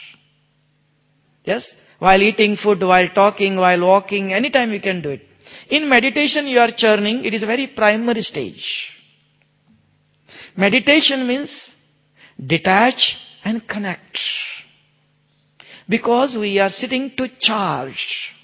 Yes? While eating food, while talking, while walking, anytime you can do it. In meditation you are churning, it is a very primary stage. Meditation means detach and connect. Because we are sitting to charge.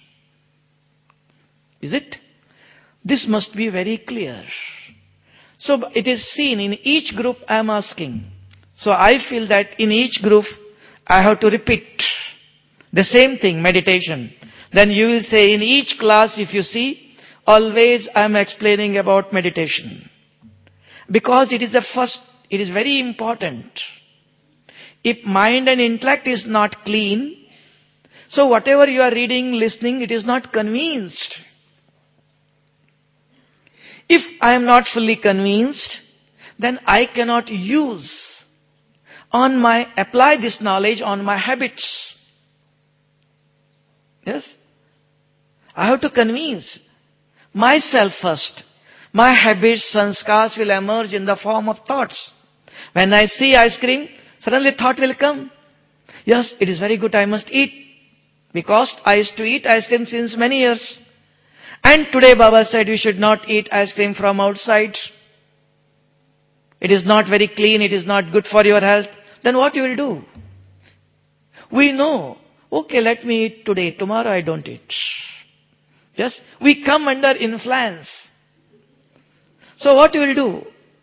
Is it? This must be very clear. So it is seen in each group I am asking. So I feel that in each group I have to repeat the same thing, meditation. Then you will say in each class, if you see, always I am explaining about meditation. Because it is it is very important. If mind and intellect is not clean, so whatever you are reading, listening, it is not convinced. If I am not fully convinced, then I cannot apply this knowledge on my habits. Yes? I have to convince myself first. My habits, sanskars will emerge in the form of thoughts. When I see ice cream, suddenly thought will come. Yes, it is very good, I must eat. Because I used to eat ice cream since many years. And today Baba said we should not eat ice cream from outside. It is not very clean, it is not good for your health. Then what you will do? We know, okay, let me eat today, tomorrow I don't eat. Yes, we come under influence. So what you will do?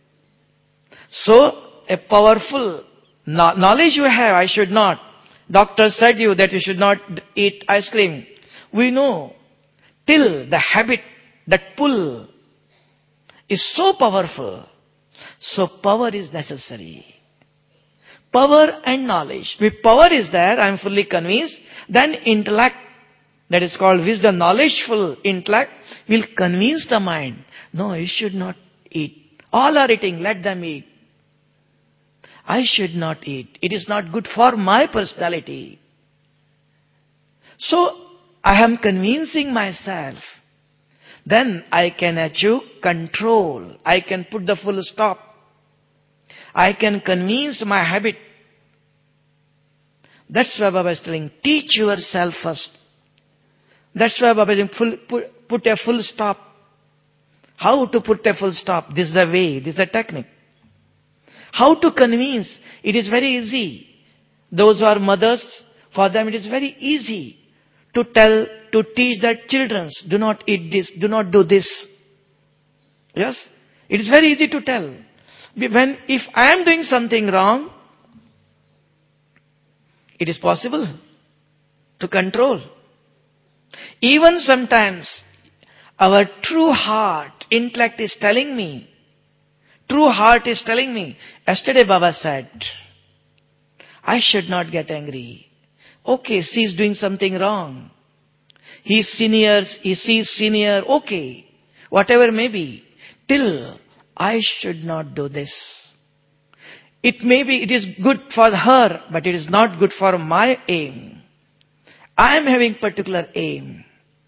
So, a powerful knowledge you have, I should not. Doctor said you that you should not eat ice cream. We know, till the habit, that pull is so powerful. So power is necessary. Power and knowledge. If power is there, I am fully convinced, then intellect, that is called wisdom, knowledgeful intellect, will convince the mind. No, you should not eat. All are eating, let them eat. I should not eat. It is not good for my personality. So, I am convincing myself. Then I can achieve control. I can put the full stop. I can convince my habit. That's why Baba is telling, teach yourself first. That's why Baba is saying, put a full stop. How to put a full stop? This is the way, this is the technique. How to convince? It is very easy. Those who are mothers, for them it is very easy to teach their children, do not eat this, do not do this. Yes? It is very easy to tell. If I am doing something wrong, it is possible to control. Even sometimes, our true heart, intellect is telling me, yesterday Baba said, I should not get angry. Okay, she is doing something wrong. He sees senior, okay, whatever may be. Till I should not do this. It is good for her, but it is not good for my aim. I am having particular aim.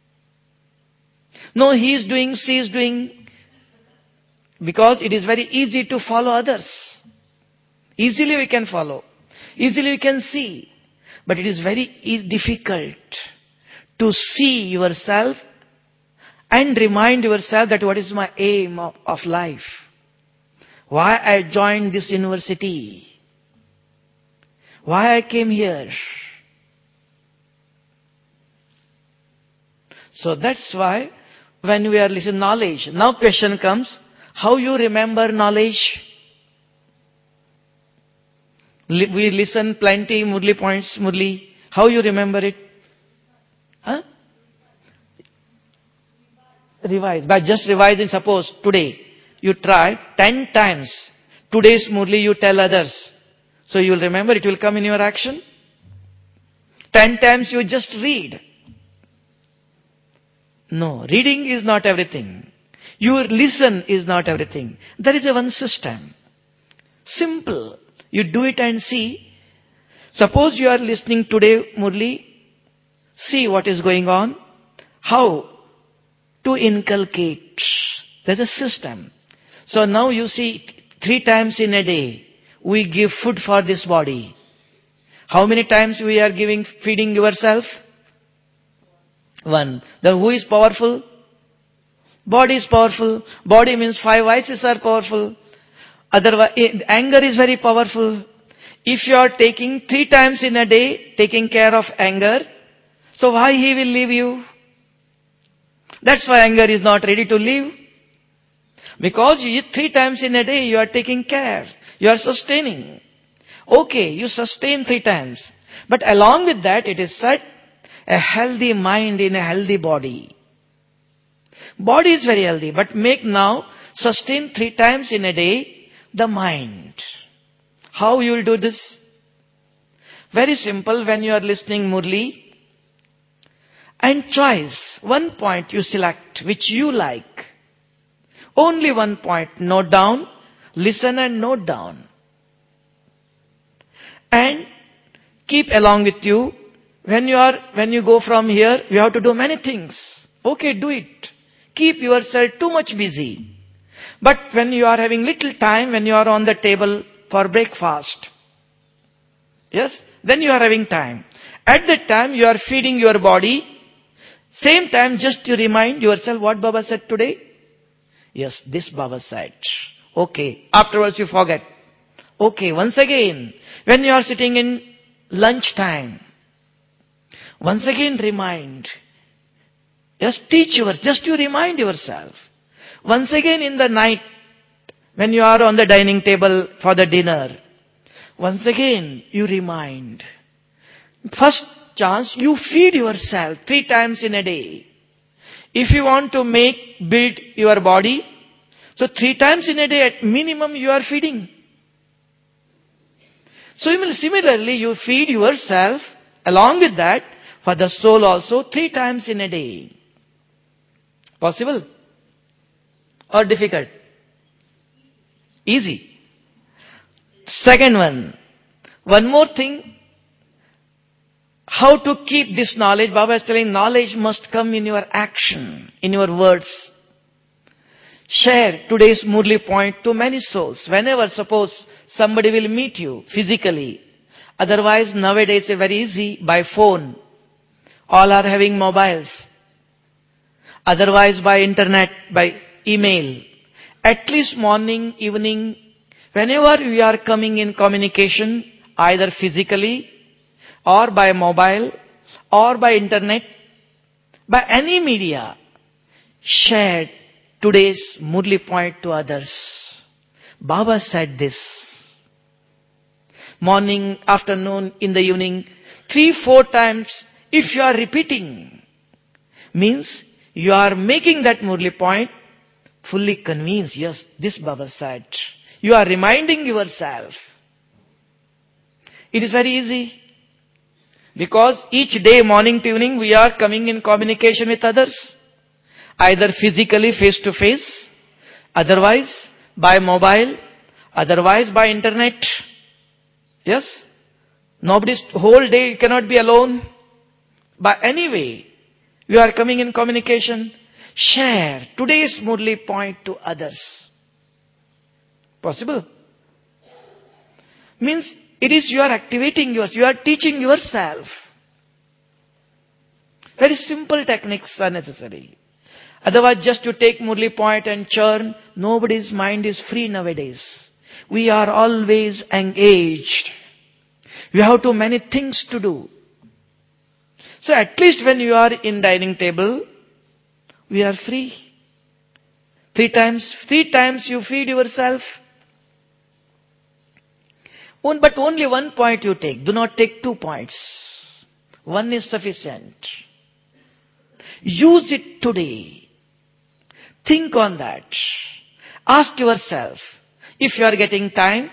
No, he is doing, she is doing, because it is very easy to follow others. Easily we can follow. Easily we can see. But it is very difficult to see yourself and remind yourself that what is my aim of life. Why I joined this university. Why I came here. So that's why when we are listening knowledge, now question comes, how you remember knowledge? We listen plenty Murli points, Murli. How you remember it? Huh? Revise. By just revising, suppose today you try 10 times. Today's Murli you tell others. So you will remember, it will come in your action. 10 times you just read. No, reading is not everything. Your listen is not everything. There is a one system. Simple. You do it and see. Suppose you are listening today, Murli. See what is going on. How to inculcate. There's a system. So now you see 3 times in a day we give food for this body. How many times we are feeding yourself? 1. Then who is powerful? Body is powerful. Body means 5 vices are powerful. Otherwise, anger is very powerful. If you are taking 3 times in a day, taking care of anger, so why he will leave you? That's why anger is not ready to leave. Because you eat 3 times in a day, you are taking care. You are sustaining. Okay, you sustain 3 times. But along with that, it is said, a healthy mind in a healthy body. Body is very healthy, but make now, sustain 3 times in a day, the mind. How you will do this? Very simple, when you are listening Murli, and choice, one point you select, which you like. Only one point, note down, listen and note down. And keep along with you. When you go from here, you have to do many things. Okay, do it. Keep yourself too much busy. But when you are having little time, when you are on the table for breakfast, yes, then you are having time. At that time, you are feeding your body. Same time, just to remind yourself what Baba said today. Yes, this Baba said. Okay, afterwards you forget. Okay, once again, when you are sitting in lunch time, once again remind. Just just you remind yourself. Once again in the night, when you are on the dining table for the dinner, once again you remind. First chance, you feed yourself 3 times in a day. If you want to build your body, so 3 times in a day at minimum you are feeding. So similarly, you feed yourself, along with that, for the soul also 3 times in a day. Possible? Or difficult? Easy. Second one more thing. How to keep this knowledge? Baba is telling knowledge must come in your action, in your words. Share today's Murli point to many souls. Whenever, suppose, somebody will meet you physically. Otherwise, nowadays it's very easy by phone. All are having mobiles. Otherwise by internet, by email. At least morning, evening, whenever we are coming in communication, either physically or by mobile or by internet, by any media, share today's Murli point to others. Baba said this. Morning, afternoon, in the evening, 3-4 times, if you are repeating, means you are making that Murli point fully convinced. Yes, this Baba said. You are reminding yourself. It is very easy. Because each day, morning to evening, we are coming in communication with others. Either physically, face to face. Otherwise, by mobile. Otherwise, by internet. Yes? Nobody's whole day you cannot be alone. By any way, you are coming in communication. Share today's Murli point to others. Possible? Means it is you are activating yours. You are teaching yourself. Very simple techniques are necessary. Otherwise, just to take Murli point and churn, nobody's mind is free nowadays. We are always engaged. We have too many things to do. So at least when you are in dining table, we are free. Three times you feed yourself. But only one point you take. Do not take 2 points. One is sufficient. Use it today. Think on that. Ask yourself, if you are getting time,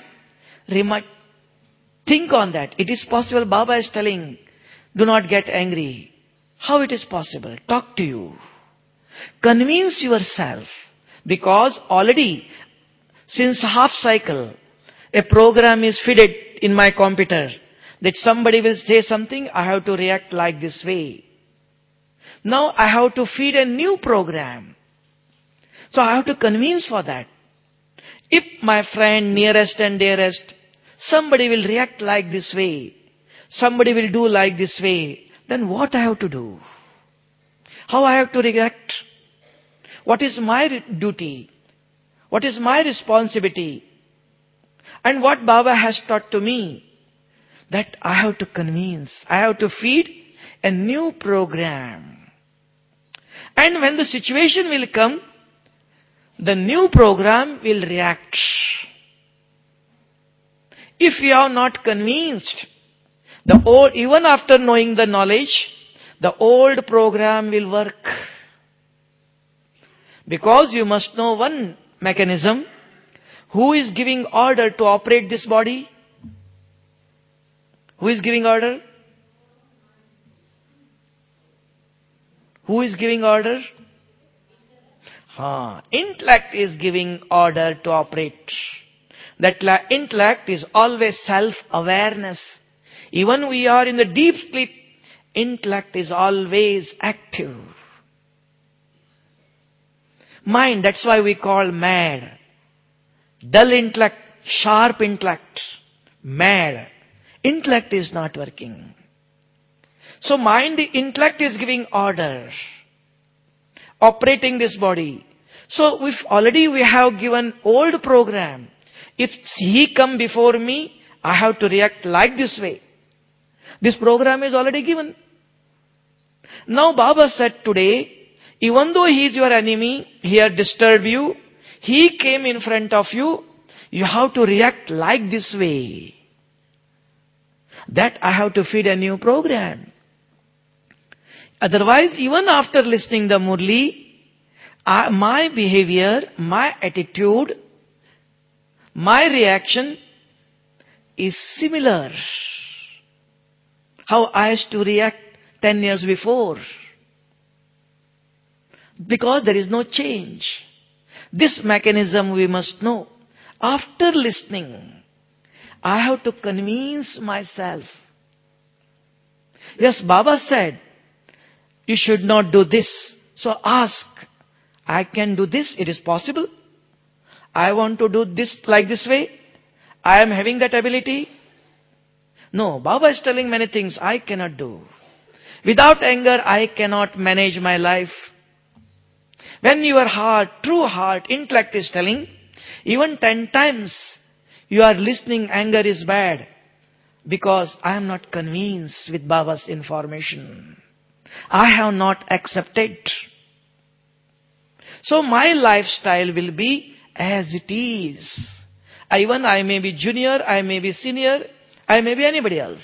think on that. It is possible. Baba is telling, do not get angry. How it is possible? Talk to you. Convince yourself. Because already, since half cycle, a program is fed in my computer that somebody will say something, I have to react like this way. Now I have to feed a new program. So I have to convince for that. If my friend, nearest and dearest, somebody will react like this way, somebody will do like this way, then what I have to do? How I have to react? What is my duty? What is my responsibility? And what Baba has taught to me, that I have to convince, I have to feed a new program. And when the situation will come, the new program will react. If you are not convinced, even after knowing the knowledge, the old program will work. Because you must know one mechanism. Who is giving order to operate this body? Who is giving order? Who is giving order? Intellect is giving order to operate. That intellect is always self-awareness. Even we are in the deep sleep, intellect is always active. Mind, that's why we call mad. Dull intellect, sharp intellect, mad. Intellect is not working. So mind, the intellect is giving order, operating this body. So if already we have given old program, if he come before me, I have to react like this way. This program is already given. Now Baba said today, even though he is your enemy, he has disturbed you, he came in front of you, you have to react like this way. That I have to feed a new program. Otherwise, even after listening the Murli, my behavior, my attitude, my reaction is similar. How I used to react 10 years before. Because there is no change. This mechanism we must know. After listening, I have to convince myself. Yes, Baba said, you should not do this. So ask, I can do this, it is possible. I want to do this like this way. I am having that ability. No, Baba is telling many things I cannot do. Without anger, I cannot manage my life. When your heart, true heart, intellect is telling, even 10 times you are listening, anger is bad. Because I am not convinced with Baba's information. I have not accepted. So my lifestyle will be as it is. Even I may be junior, I may be senior, I may be anybody else.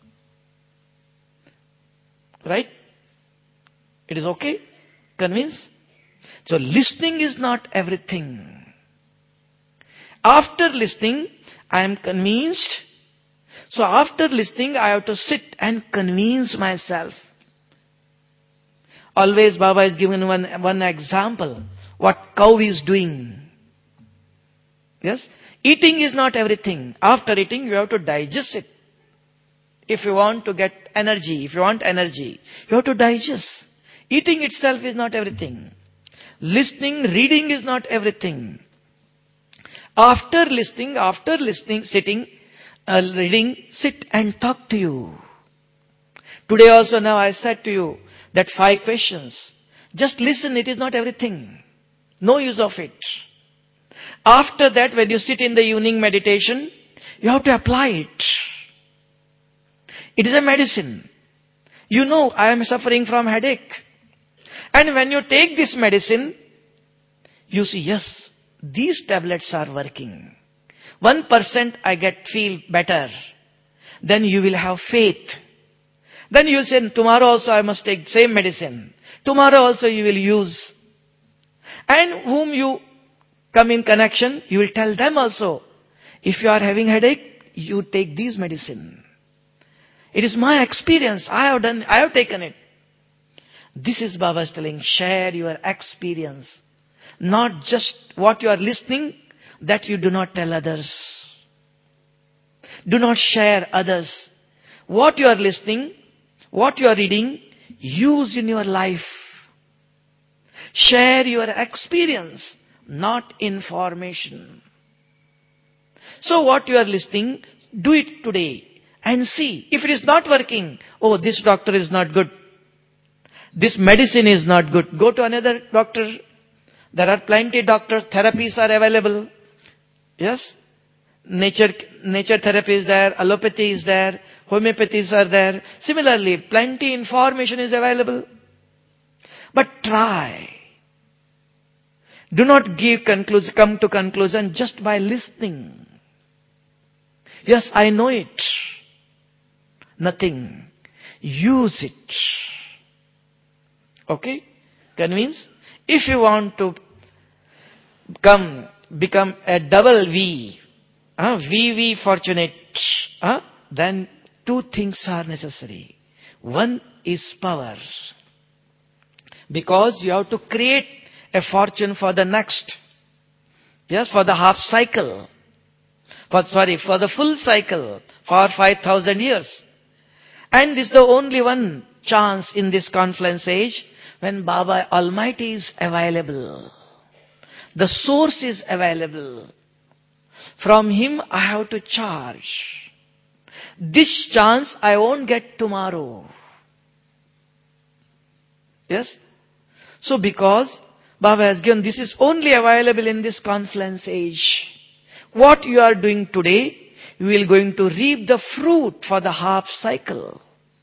Right? It is okay? Convinced? So listening is not everything. After listening, I am convinced. So after listening, I have to sit and convince myself. Always Baba is given one example. What cow is doing. Yes? Eating is not everything. After eating, you have to digest it. If you want to get energy, if you want energy, you have to digest. Eating itself is not everything. Listening, reading is not everything. After listening, sitting, reading, sit and talk to you. Today also now I said to you, That 5 questions. Just listen, it is not everything. No use of it. After that, when you sit in the evening meditation, you have to apply it. It is a medicine. You know, I am suffering from headache. And when you take this medicine, you see, yes, these tablets are working. 1% I feel better. Then you will have faith. Then you will say, tomorrow also I must take same medicine. Tomorrow also you will use. And whom you come in connection, you will tell them also, if you are having headache, you take these medicine. It is my experience. I have taken it. This is Baba's telling, share your experience. Not just what you are listening, that you do not tell others. Do not share others. What you are listening, what you are reading, use in your life. Share your experience, not information. So what you are listening, do it today and see. If it is not working, oh, this doctor is not good. This medicine is not good. Go to another doctor. There are plenty doctors. Therapies are available. Yes? Nature therapy is there. Allopathy is there. Homeopathies are there. Similarly, plenty information is available. But try. Do not come to conclusion just by listening. Yes, I know it. Nothing. Use it. Okay? Convince? If you want to become a double V, VV fortunate, then 2 things are necessary. One is power. Because you have to create a fortune for the next. Yes, for the half cycle. For the full cycle. For 5,000 years. And this is the only one chance in this confluence age when Baba Almighty is available. The source is available. From Him I have to charge. This chance I won't get tomorrow. Yes? So because Baba has given, this is only available in this confluence age. What you are doing today, you will going to reap the fruit for the half cycle.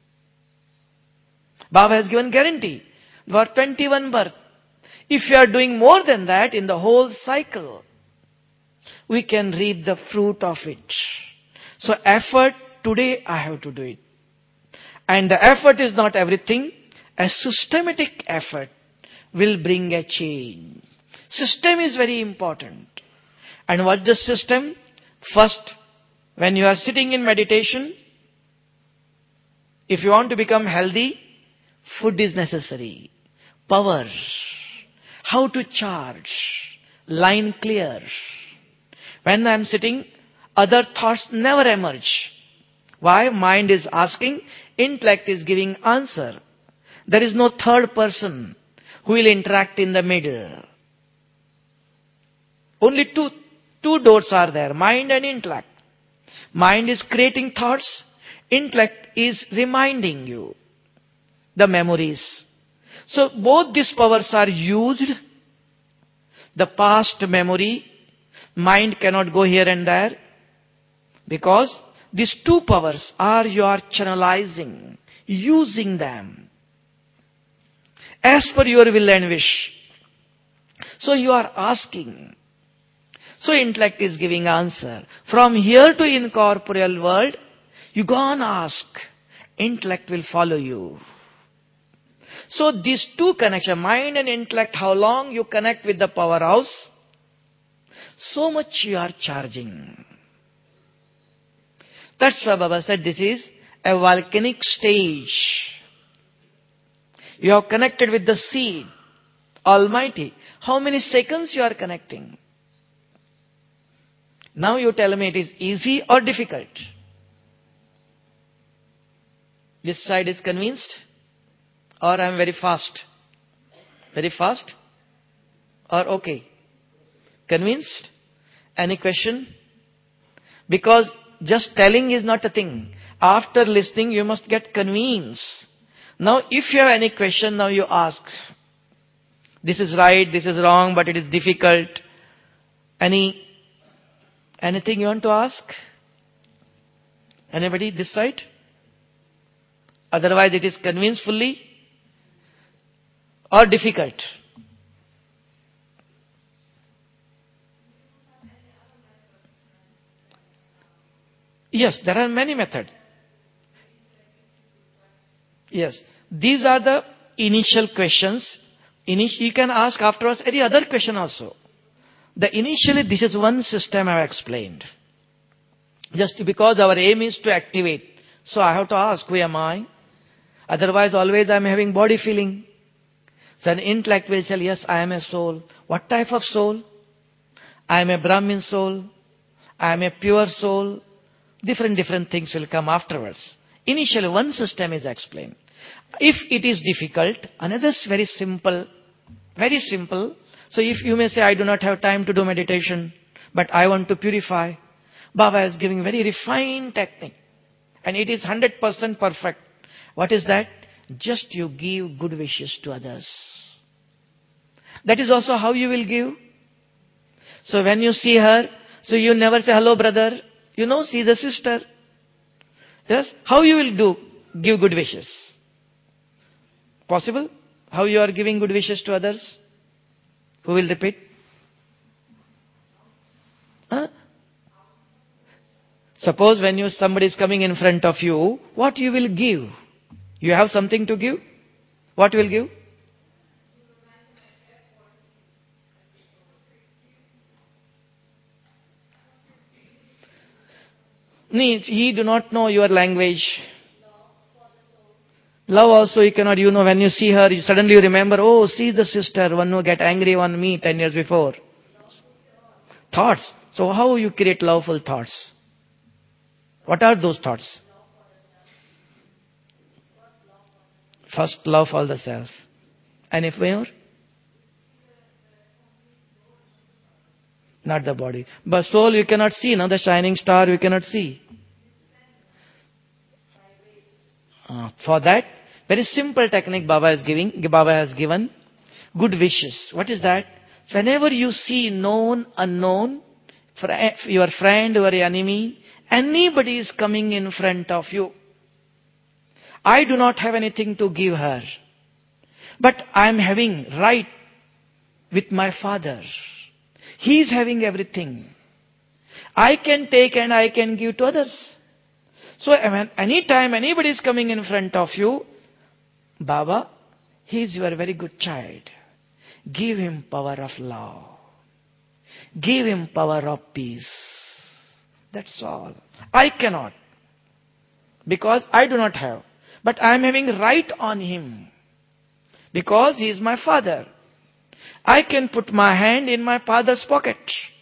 Baba has given guarantee for 21 birth. If you are doing more than that in the whole cycle, we can reap the fruit of it. So effort, today I have to do it. And the effort is not everything. A systematic effort will bring a change. System is very important. And what the system? First, when you are sitting in meditation, if you want to become healthy, food is necessary. Power. How to charge. Line clear. When I am sitting, other thoughts never emerge. Why? Mind is asking, intellect is giving answer. There is no third person who will interact in the middle. Only two doors are there, mind and intellect. Mind is creating thoughts, intellect is reminding you the memories. So both these powers are used. The past memory, mind cannot go here and there because these 2 powers are you are channelizing, using them as per your will and wish. So you are asking. So intellect is giving answer. From here to incorporeal world, you go and ask. Intellect will follow you. So these 2 connections, mind and intellect, how long you connect with the powerhouse, so much you are charging. That's why Baba said this is a volcanic stage. You have connected with the seed, Almighty. How many seconds you are connecting? Now you tell me it is easy or difficult? This side is convinced? Or I am very fast? Very fast? Or okay? Convinced? Any question? Because just telling is not a thing. After listening, you must get convinced Now, if you have any question, now you ask. This is right, this is wrong, but it is difficult. Anything you want to ask? Anybody this side? Otherwise, it is convinced fully or difficult. Yes, there are many methods. Yes, these are the initial questions. You can ask afterwards any other question also. Initially, this is one system I have explained. Just because our aim is to activate. So I have to ask, who am I? Otherwise, always I am having body feeling. So an intellect will say, yes, I am a soul. What type of soul? I am a Brahmin soul. I am a pure soul. Different things will come afterwards. Initially, one system is explained. If it is difficult, another is very simple. Very simple. So if you may say, I do not have time to do meditation, but I want to purify. Baba is giving very refined technique. And it is 100% perfect. What is that? Just you give good wishes to others. That is also how you will give. So when you see her, so you never say, hello brother. You know, she is a sister. Yes? How you will do? Give good wishes. Possible? How you are giving good wishes to others? Who will repeat? Huh? Suppose when somebody is coming in front of you, what you will give? You have something to give? What you will give? He do not know your language. Love also you cannot, when you see her, suddenly you remember, oh, see the sister, one who get angry on me 10 years before. Thoughts. So how you create loveful thoughts? What are those thoughts? First, love for the self. And if more? Not the body. But soul you cannot see, the shining star you cannot see. For that, very simple technique Baba is giving. Baba has given good wishes. What is that? Whenever you see known, unknown, your friend or enemy, anybody is coming in front of you. I do not have anything to give her. But I am having right with my father. He is having everything. I can take and I can give to others. So anytime anybody is coming in front of you, Baba, he is your very good child. Give him power of love. Give him power of peace. That's all. I cannot. Because I do not have. But I am having right on him. Because he is my father. I can put my hand in my father's pocket.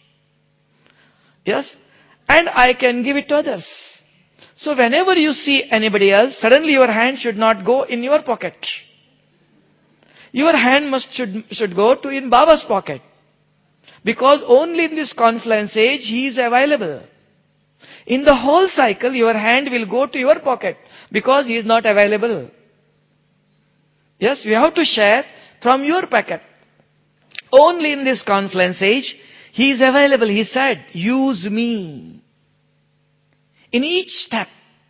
Yes? And I can give it to others. So whenever you see anybody else, suddenly your hand should not go in your pocket. Your hand should go to in Baba's pocket. Because only in this confluence age he is available. In the whole cycle, your hand will go to your pocket. Because he is not available. Yes, we have to share from your pocket. Only in this confluence age, he is available. He said, use me. In each step,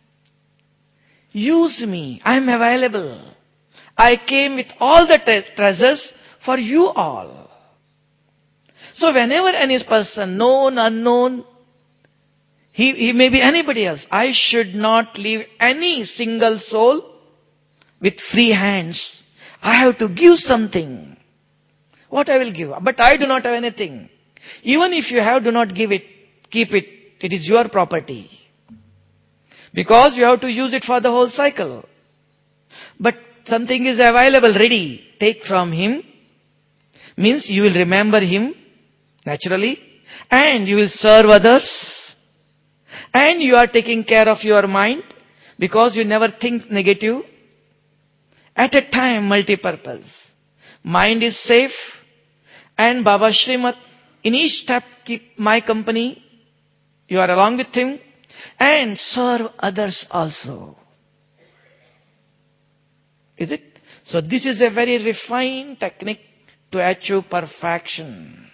use me. I am available. I came with all the treasures for you all. So whenever any person, known, unknown, he may be anybody else, I should not leave any single soul with free hands. I have to give something. What I will give? But I do not have anything. Even if you have, do not give it. Keep it. It is your property. Because you have to use it for the whole cycle. But something is available, ready. Take from him. Means you will remember him, naturally. And you will serve others. And you are taking care of your mind. Because you never think negative. At a time, multi-purpose. Mind is safe. And Baba Srimad, in each step, keep my company. You are along with him. And serve others also. Is it? So this is a very refined technique to achieve perfection.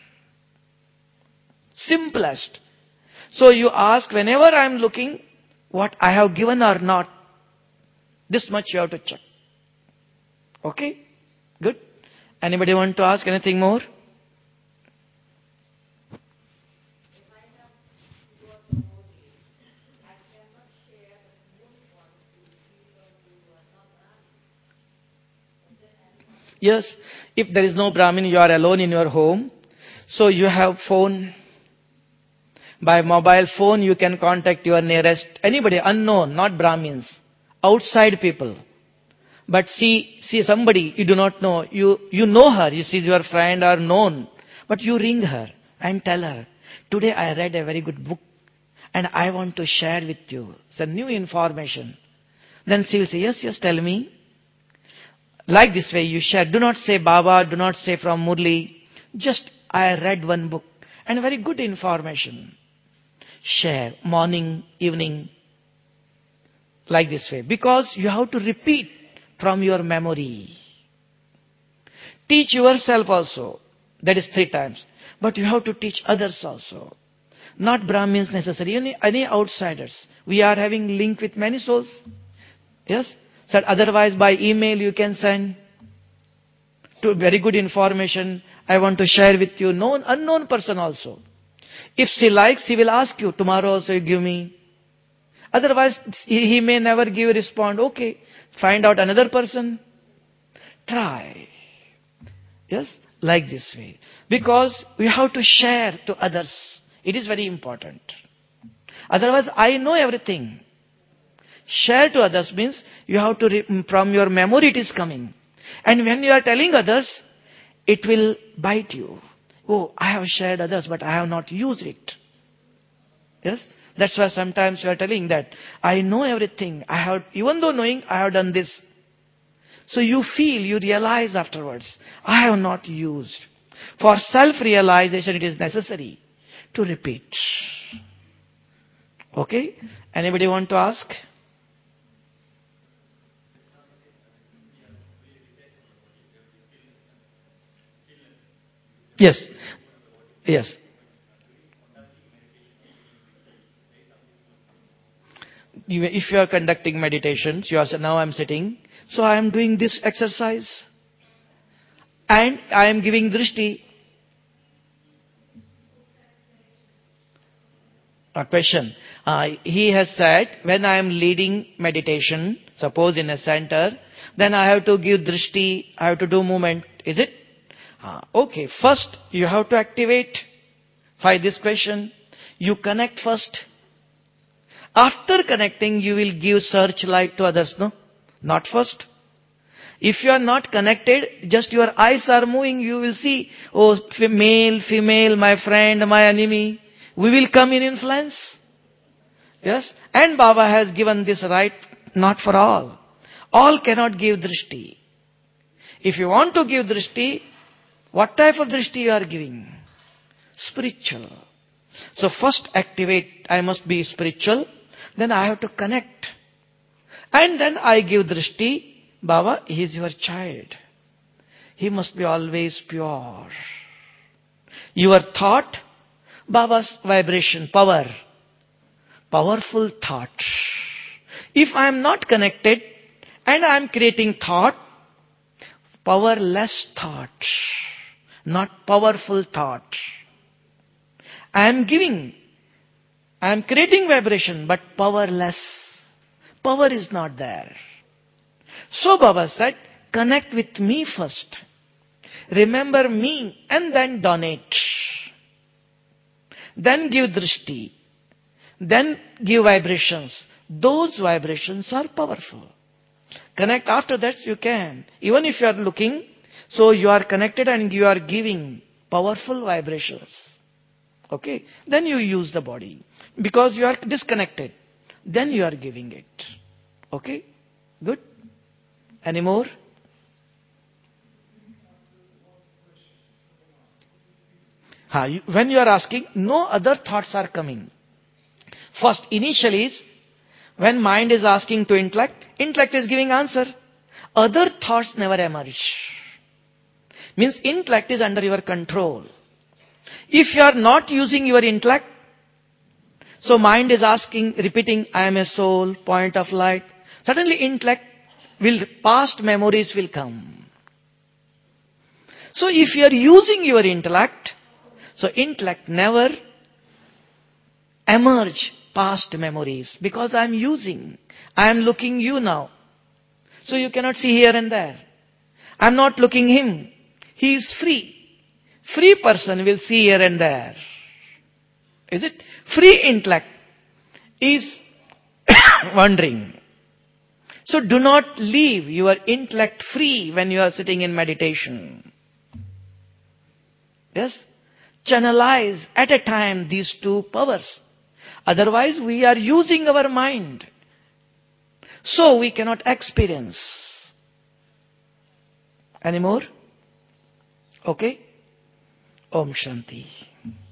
Simplest. So you ask, whenever I am looking, what I have given or not, this much you have to check. Okay? Good. Anybody want to ask anything more? Yes. If there is no Brahmin, you are alone in your home. So you have phone. By mobile phone, you can contact your nearest, anybody, unknown, not Brahmins, outside people. But see somebody you do not know, you know her, you see your friend or known, but you ring her and tell her, today I read a very good book and I want to share with you some new information. Then she will say, yes, tell me. Like this way you share. Do not say Baba, do not say from Murli. Just, I read one book and very good information. Share, morning, evening, like this way. Because you have to repeat from your memory. Teach yourself also. That is 3 times. But you have to teach others also. Not Brahmins necessarily, any outsiders. We are having link with many souls. Yes? So otherwise by email you can send to very good information. I want to share with you, known, unknown person also. If she likes, he will ask you, tomorrow also you give me. Otherwise, he may never give a response. Okay, find out another person. Try. Yes, like this way. Because we have to share to others. It is very important. Otherwise, I know everything. Share to others means you have to, from your memory it is coming. And when you are telling others, it will bite you. Oh, I have shared others, but I have not used it. Yes? That's why sometimes you are telling that, I know everything. Even though knowing, I have done this. So you feel, you realize afterwards, I have not used. For self-realization, it is necessary to repeat. Okay? Anybody want to ask? Yes. Yes. If you are conducting meditations, you are saying, now I am sitting, so I am doing this exercise. And I am giving drishti. A question. He has said, when I am leading meditation, suppose in a center, then I have to give drishti, I have to do movement. Is it? Okay, first you have to activate. By this question, you connect first. After connecting, you will give searchlight to others, no? Not first. If you are not connected, just your eyes are moving, you will see, oh, male, female, my friend, my enemy. We will come in influence. Yes? And Baba has given this right, not for all. All cannot give drishti. If you want to give drishti, what type of drishti you are giving? Spiritual. So first activate, I must be spiritual, then I have to connect. And then I give drishti, Baba, he is your child. He must be always pure. Your thought, Baba's vibration, power. Powerful thought. If I am not connected and I am creating thought, powerless thought, not powerful thought. I am giving, I am creating vibration, but powerless. Power is not there. So Baba said, connect with me first. Remember me and then donate. Then give drishti. Then give vibrations. Those vibrations are powerful. Connect after that you can. Even if you are looking, so you are connected and you are giving powerful vibrations. Okay? Then you use the body. Because you are disconnected. Then you are giving it. Okay? Good? Any more? When you are asking, no other thoughts are coming. First, initially is, when mind is asking to intellect is giving answer. Other thoughts never emerge. Means intellect is under your control. If you are not using your intellect, so mind is asking, repeating, I am a soul, point of light. Suddenly intellect past memories will come. So if you are using your intellect, so intellect never emerge past memories because I am using. I am looking you now. So you cannot see here and there. I am not looking him. He is free. Free person will see here and there. Is it? Free intellect is wandering. So do not leave your intellect free when you are sitting in meditation. Yes? Channelize at a time these two powers. Otherwise we are using our mind. So we cannot experience. Any more? Okay? Om Shanti.